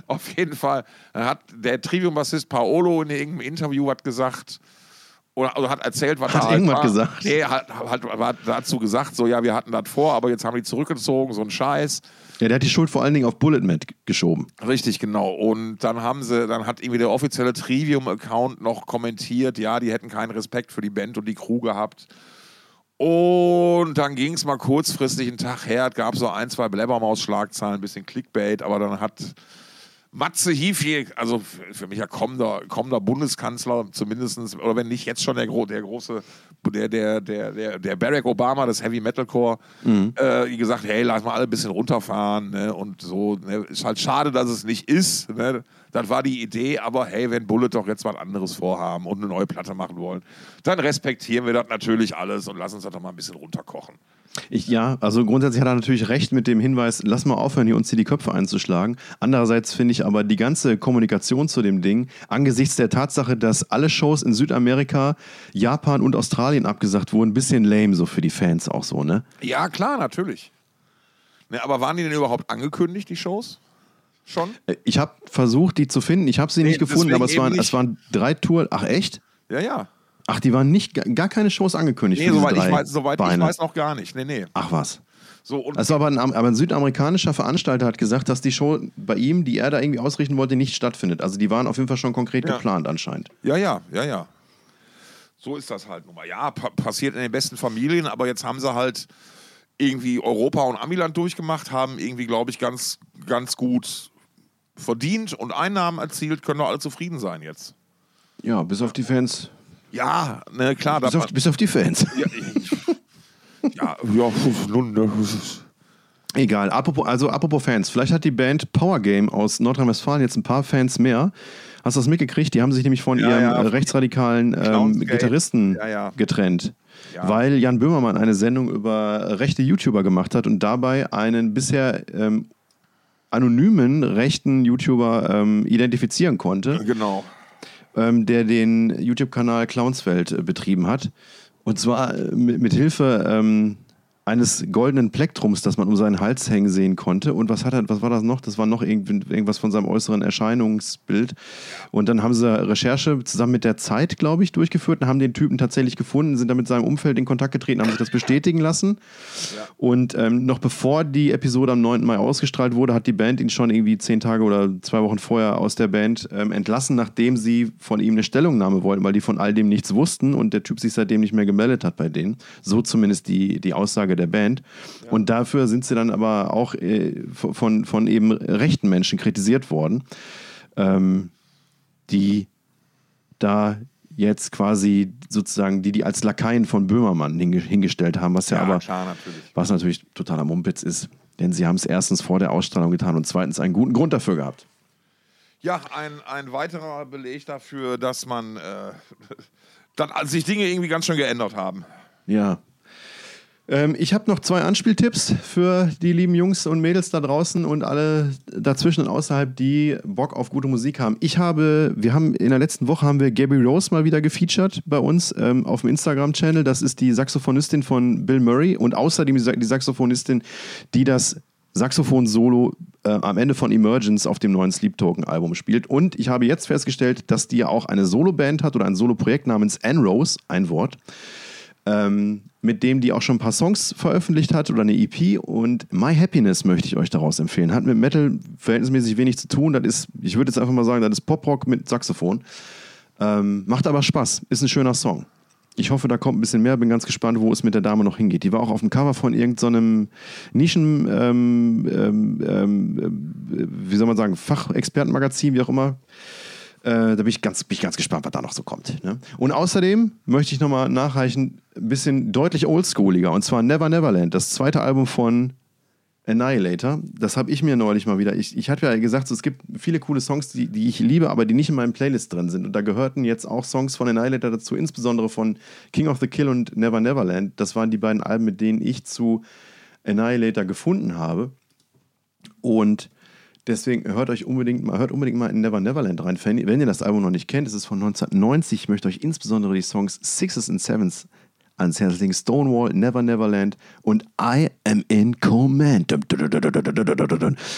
Auf jeden Fall hat der Trivium-Bassist Paolo in irgendeinem Interview was gesagt. Oder hat erzählt, was Hat irgendwas gesagt? Nee, hat dazu gesagt, so, ja, wir hatten das vor, aber jetzt haben die zurückgezogen, so ein Scheiß. Ja, der hat die Schuld vor allen Dingen auf Bulletmat geschoben. Richtig, genau. Und dann hat irgendwie der offizielle Trivium-Account noch kommentiert, ja, die hätten keinen Respekt für die Band und die Crew gehabt. Und dann ging es mal kurzfristig einen Tag her, gab so 1, 2 Blabbermaus-Schlagzeilen, ein bisschen Clickbait, aber dann hat Matze Hiefje, also für mich ja kommender Bundeskanzler zumindest, oder wenn nicht jetzt schon der große, der Barack Obama des Heavy Metalcore, gesagt, hey, lass mal alle ein bisschen runterfahren, ne, und so, ne, ist halt schade, dass es nicht ist, ne, das war die Idee, aber hey, wenn Bullet doch jetzt was anderes vorhaben und eine neue Platte machen wollen, dann respektieren wir das natürlich alles und lassen uns das doch mal ein bisschen runterkochen. Also grundsätzlich hat er natürlich recht mit dem Hinweis, lass mal aufhören, hier uns die Köpfe einzuschlagen. Andererseits finde ich aber die ganze Kommunikation zu dem Ding, angesichts der Tatsache, dass alle Shows in Südamerika, Japan und Australien abgesagt wurden, ein bisschen lame so für die Fans auch so, ne? Ja, klar, natürlich. Ne, aber waren die denn überhaupt angekündigt, die Shows? Schon? Ich habe versucht, die zu finden. Ich habe sie nicht gefunden, aber es waren 3 Touren. Ach, echt? Ja, ja. Ach, die waren gar keine Shows angekündigt. Nee, soweit ich weiß noch gar nicht. Nee. Ach was. So, und also aber ein südamerikanischer Veranstalter hat gesagt, dass die Show bei ihm, die er da irgendwie ausrichten wollte, nicht stattfindet. Also die waren auf jeden Fall schon konkret geplant anscheinend. Ja. So ist das halt nun mal. Ja, passiert in den besten Familien, aber jetzt haben sie halt irgendwie Europa und Amiland durchgemacht, haben irgendwie, glaube ich, ganz, ganz gut verdient und Einnahmen erzielt, können doch alle zufrieden sein jetzt. Ja, bis auf die Fans. Ja, ne, klar. Bis auf die Fans. Nun. Egal, apropos Fans, vielleicht hat die Band Power Game aus Nordrhein-Westfalen jetzt ein paar Fans mehr. Hast du das mitgekriegt? Die haben sich nämlich von ihrem rechtsradikalen Gitarristen getrennt. Ja. Weil Jan Böhmermann eine Sendung über rechte YouTuber gemacht hat und dabei einen bisher anonymen rechten YouTuber identifizieren konnte. Genau. Der den YouTube-Kanal Clownsfeld betrieben hat. Und zwar mit Hilfe eines goldenen Plektrums, das man um seinen Hals hängen sehen konnte. Und was war das noch? Das war noch irgendwas von seinem äußeren Erscheinungsbild. Und dann haben sie Recherche zusammen mit der Zeit, glaube ich, durchgeführt und haben den Typen tatsächlich gefunden, sind dann mit seinem Umfeld in Kontakt getreten, haben sich das bestätigen lassen. Ja. Und noch bevor die Episode am 9. Mai ausgestrahlt wurde, hat die Band ihn schon irgendwie 10 Tage oder 2 Wochen vorher aus der Band entlassen, nachdem sie von ihm eine Stellungnahme wollten, weil die von all dem nichts wussten und der Typ sich seitdem nicht mehr gemeldet hat bei denen. So zumindest die Aussage der Band. Ja. Und dafür sind sie dann aber auch von eben rechten Menschen kritisiert worden, die da jetzt quasi sozusagen, die als Lakaien von Böhmermann hingestellt haben, was was natürlich totaler Mumpitz ist. Denn sie haben es erstens vor der Ausstrahlung getan und zweitens einen guten Grund dafür gehabt. Ja, ein weiterer Beleg dafür, dass sich Dinge irgendwie ganz schön geändert haben. Ja. Ich habe noch 2 Anspieltipps für die lieben Jungs und Mädels da draußen und alle dazwischen und außerhalb, die Bock auf gute Musik haben. In der letzten Woche haben wir Gabby Rose mal wieder gefeatured bei uns auf dem Instagram-Channel. Das ist die Saxophonistin von Bill Murray und außerdem die Saxophonistin, die das Saxophon-Solo am Ende von Emergence auf dem neuen Sleep Token-Album spielt. Und ich habe jetzt festgestellt, dass die ja auch eine Solo-Band hat oder ein Solo-Projekt namens N-Rose, ein Wort, mit dem die auch schon ein paar Songs veröffentlicht hat oder eine EP, und My Happiness möchte ich euch daraus empfehlen. Hat mit Metal verhältnismäßig wenig zu tun. Ich würde jetzt einfach mal sagen, das ist Poprock mit Saxophon. Macht aber Spaß. Ist ein schöner Song. Ich hoffe, da kommt ein bisschen mehr. Bin ganz gespannt, wo es mit der Dame noch hingeht. Die war auch auf dem Cover von irgendeinem Nischen, wie soll man sagen, Fachexpertenmagazin, wie auch immer. Da bin ich ganz gespannt, was da noch so kommt. Ne? Und außerdem möchte ich nochmal nachreichen, ein bisschen deutlich oldschooliger, und zwar Never Neverland, das 2. Album von Annihilator. Das habe ich mir neulich mal wieder. Ich hatte ja gesagt, es gibt viele coole Songs, die ich liebe, aber die nicht in meinem Playlist drin sind. Und da gehörten jetzt auch Songs von Annihilator dazu, insbesondere von King of the Kill und Never Neverland. Das waren die beiden Alben, mit denen ich zu Annihilator gefunden habe. Und deswegen hört unbedingt mal in Never Neverland rein. Wenn ihr das Album noch nicht kennt, es ist von 1990. Ich möchte euch insbesondere die Songs Sixes and Sevens ans Herz legen. Stonewall, Never Neverland und I Am in Command.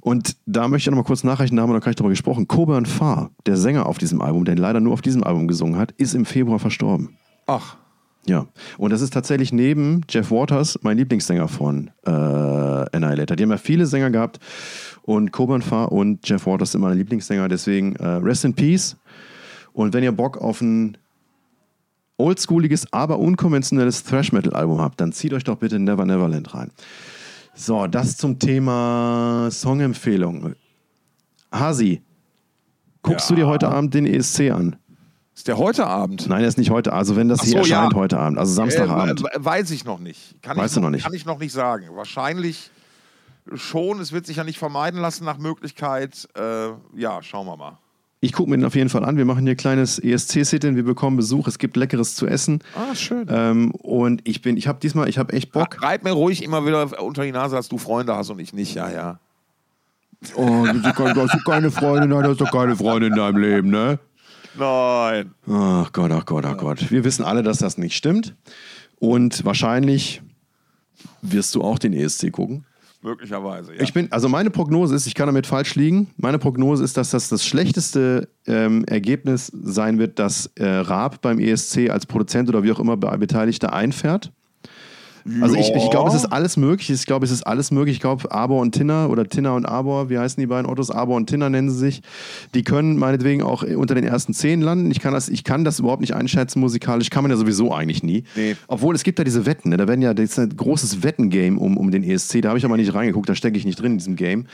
Und da möchte ich noch mal kurz nachreichen, da haben wir noch gar nicht drüber gesprochen. Coburn Farr, der Sänger auf diesem Album, der leider nur auf diesem Album gesungen hat, ist im Februar verstorben. Ach. Ja, und das ist tatsächlich neben Jeff Waters mein Lieblingssänger von Annihilator. Die haben ja viele Sänger gehabt und Coburn Farr und Jeff Waters sind meine Lieblingssänger, deswegen Rest in Peace. Und wenn ihr Bock auf ein oldschooliges, aber unkonventionelles Thrash-Metal-Album habt, dann zieht euch doch bitte Never Neverland rein. So, das zum Thema Songempfehlung. Hasi, guckst du dir heute Abend den ESC an? Ist der heute Abend? Nein, der ist nicht heute. Also wenn das hier erscheint, heute Abend. Also Samstagabend. Weiß ich noch nicht. Weißt du noch nicht? Kann ich noch nicht sagen. Wahrscheinlich schon. Es wird sich ja nicht vermeiden lassen nach Möglichkeit. Ja, schauen wir mal. Ich gucke mir den auf jeden Fall an. Wir machen hier ein kleines ESC-Sit-In. Wir bekommen Besuch. Es gibt Leckeres zu essen. Ah, schön. Und ich habe echt Bock. Reib mir ruhig immer wieder unter die Nase, dass du Freunde hast und ich nicht. Ja, ja. Oh, du hast keine Freundin, nein, du hast doch keine Freundin in deinem Leben, ne? Nein. Ach Gott, ach Gott, ach Gott. Wir wissen alle, dass das nicht stimmt. Und wahrscheinlich wirst du auch den ESC gucken. Möglicherweise, ja. Also meine Prognose ist, ich kann damit falsch liegen, meine Prognose ist, dass das schlechteste Ergebnis sein wird, dass Raab beim ESC als Produzent oder wie auch immer Beteiligter einfährt. Also ich glaube, es ist alles möglich. Ich glaube, Arbor und Tinna oder Tinna und Arbor, wie heißen die beiden Ottos? Arbor und Tinna nennen sie sich. Die können meinetwegen auch unter den ersten 10 landen. Ich kann das überhaupt nicht einschätzen musikalisch. Kann man ja sowieso eigentlich nie. Nee. Obwohl, es gibt ja diese Wetten. Ne? Da werden ja, das ist ein großes Wettengame um den ESC. Da habe ich aber nicht reingeguckt. Da stecke ich nicht drin in diesem Game.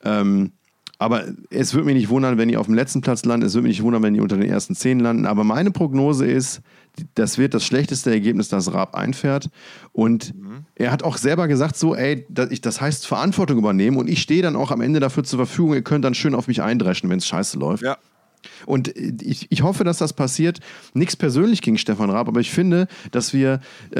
Aber es würde mich nicht wundern, wenn die auf dem letzten Platz landen. Es würde mich nicht wundern, wenn die unter den ersten 10 landen. Aber meine Prognose ist, das wird das schlechteste Ergebnis, das Raab einfährt. Und er hat auch selber gesagt so, ey, das heißt Verantwortung übernehmen und ich stehe dann auch am Ende dafür zur Verfügung. Ihr könnt dann schön auf mich eindreschen, wenn es scheiße läuft. Ja. Und ich hoffe, dass das passiert. Nichts persönlich gegen Stefan Raab, aber ich finde, dass wir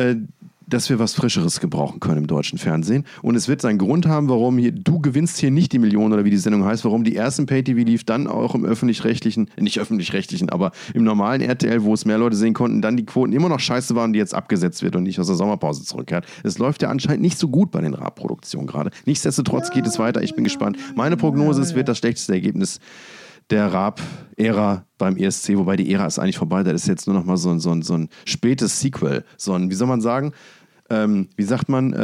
was Frischeres gebrauchen können im deutschen Fernsehen. Und es wird seinen Grund haben, warum du gewinnst hier nicht die Million oder wie die Sendung heißt, warum die ersten Pay-TV lief, dann auch im öffentlich-rechtlichen, nicht öffentlich-rechtlichen, aber im normalen RTL, wo es mehr Leute sehen konnten, dann die Quoten immer noch scheiße waren, die jetzt abgesetzt wird und nicht aus der Sommerpause zurückkehrt. Es läuft ja anscheinend nicht so gut bei den Raab-Produktionen gerade. Nichtsdestotrotz geht es weiter, ich bin gespannt. Meine Prognose ist, wird das schlechteste Ergebnis der Raab-Ära beim ESC, wobei die Ära ist eigentlich vorbei, das ist jetzt nur noch mal so ein spätes Sequel, wie soll man sagen, wie sagt man,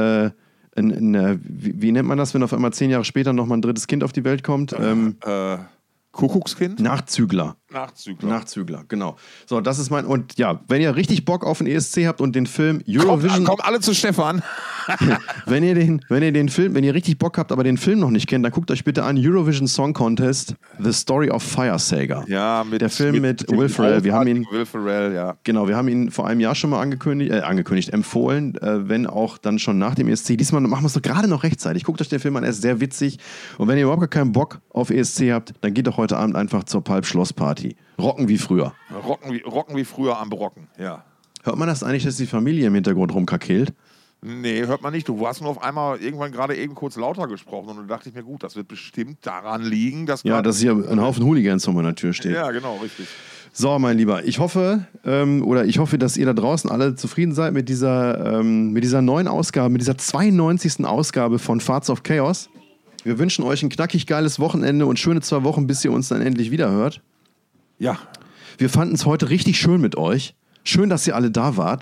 wie nennt man das, wenn auf einmal 10 Jahre später noch mal ein drittes Kind auf die Welt kommt? Kuckuckskind? Nachzügler, genau. So, das ist und ja, wenn ihr richtig Bock auf den ESC habt und den Film Eurovision... Kommt alle zu Stefan. wenn ihr richtig Bock habt, aber den Film noch nicht kennt, dann guckt euch bitte an Eurovision Song Contest, The Story of Fire Saga. Ja, der Film mit Will Ferrell. Will Ferrell, ja. Genau, wir haben ihn vor einem Jahr schon mal empfohlen, wenn auch dann schon nach dem ESC. Diesmal machen wir es doch gerade noch rechtzeitig. Guckt euch den Film an, er ist sehr witzig. Und wenn ihr überhaupt keinen Bock auf ESC habt, dann geht doch heute Abend einfach zur Palp-Schloss-Party. Rocken wie früher. Rocken wie früher am Brocken, ja. Hört man das eigentlich, dass die Familie im Hintergrund rumkakelt? Nee, hört man nicht. Du hast nur auf einmal irgendwann gerade eben kurz lauter gesprochen und dann dachte ich mir, gut, das wird bestimmt daran liegen, dass... Ja, dass hier ein Haufen Hooligans vor meiner Tür steht. Ja, genau, richtig. So, mein Lieber, ich hoffe, dass ihr da draußen alle zufrieden seid mit dieser neuen Ausgabe, mit dieser 92. Ausgabe von Farts of Chaos. Wir wünschen euch ein knackig geiles Wochenende und schöne 2 Wochen, bis ihr uns dann endlich wieder hört. Ja. Wir fanden es heute richtig schön mit euch. Schön, dass ihr alle da wart.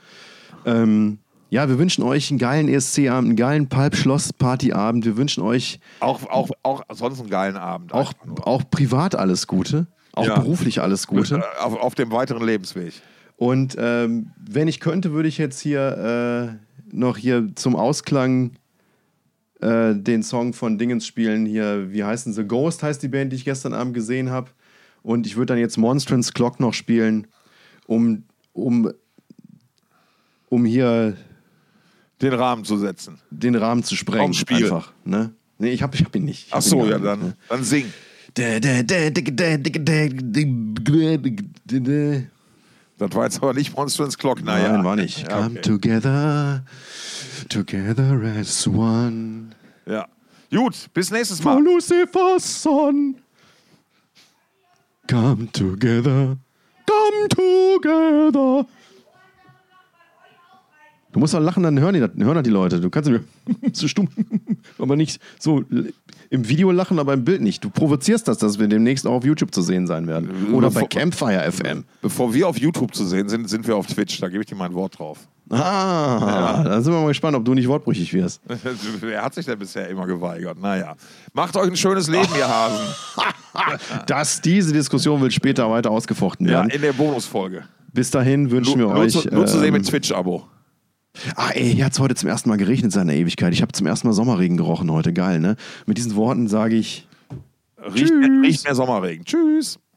Ja, wir wünschen euch einen geilen ESC-Abend, einen geilen Palp-Schloss-Party-Abend. Wir wünschen euch... Auch sonst einen geilen Abend. Auch privat alles Gute. Auch beruflich alles Gute. Auf dem weiteren Lebensweg. Und wenn ich könnte, würde ich jetzt hier noch zum Ausklang den Song von Dingens spielen. Hier, wie heißen sie? Ghost heißt die Band, die ich gestern Abend gesehen habe. Und ich würde dann jetzt Monstrance Clock noch spielen, um hier den Rahmen zu setzen. Den Rahmen zu sprengen. Spiel. Einfach. Ne? Nee, ich hab ihn nicht. Ach so, ja, dann sing. Das war jetzt aber nicht Monstrance Clock, naja. Nein, war nicht. Ja, okay. Come together as one. Ja. Gut, bis nächstes Mal. For Lucifer's son. Come together. Du musst doch lachen, dann hören die Leute. Du kannst nicht so stumm, aber nicht so im Video lachen, aber im Bild nicht. Du provozierst das, dass wir demnächst auch auf YouTube zu sehen sein werden. Oder bei Campfire FM. Bevor wir auf YouTube zu sehen sind, sind wir auf Twitch. Da gebe ich dir mein Wort drauf. Da sind wir mal gespannt, ob du nicht wortbrüchig wirst. Wer hat sich denn bisher immer geweigert? Naja. Macht euch ein schönes Leben, ihr Hasen. Diese Diskussion wird später weiter ausgefochten werden. Ja, in der Bonusfolge. Bis dahin wünschen wir euch... Nur zu sehen mit Twitch-Abo. Hier hat es heute zum ersten Mal geregnet seit einer Ewigkeit. Ich habe zum ersten Mal Sommerregen gerochen heute. Geil, ne? Mit diesen Worten sage ich... Riecht mehr Sommerregen. Tschüss.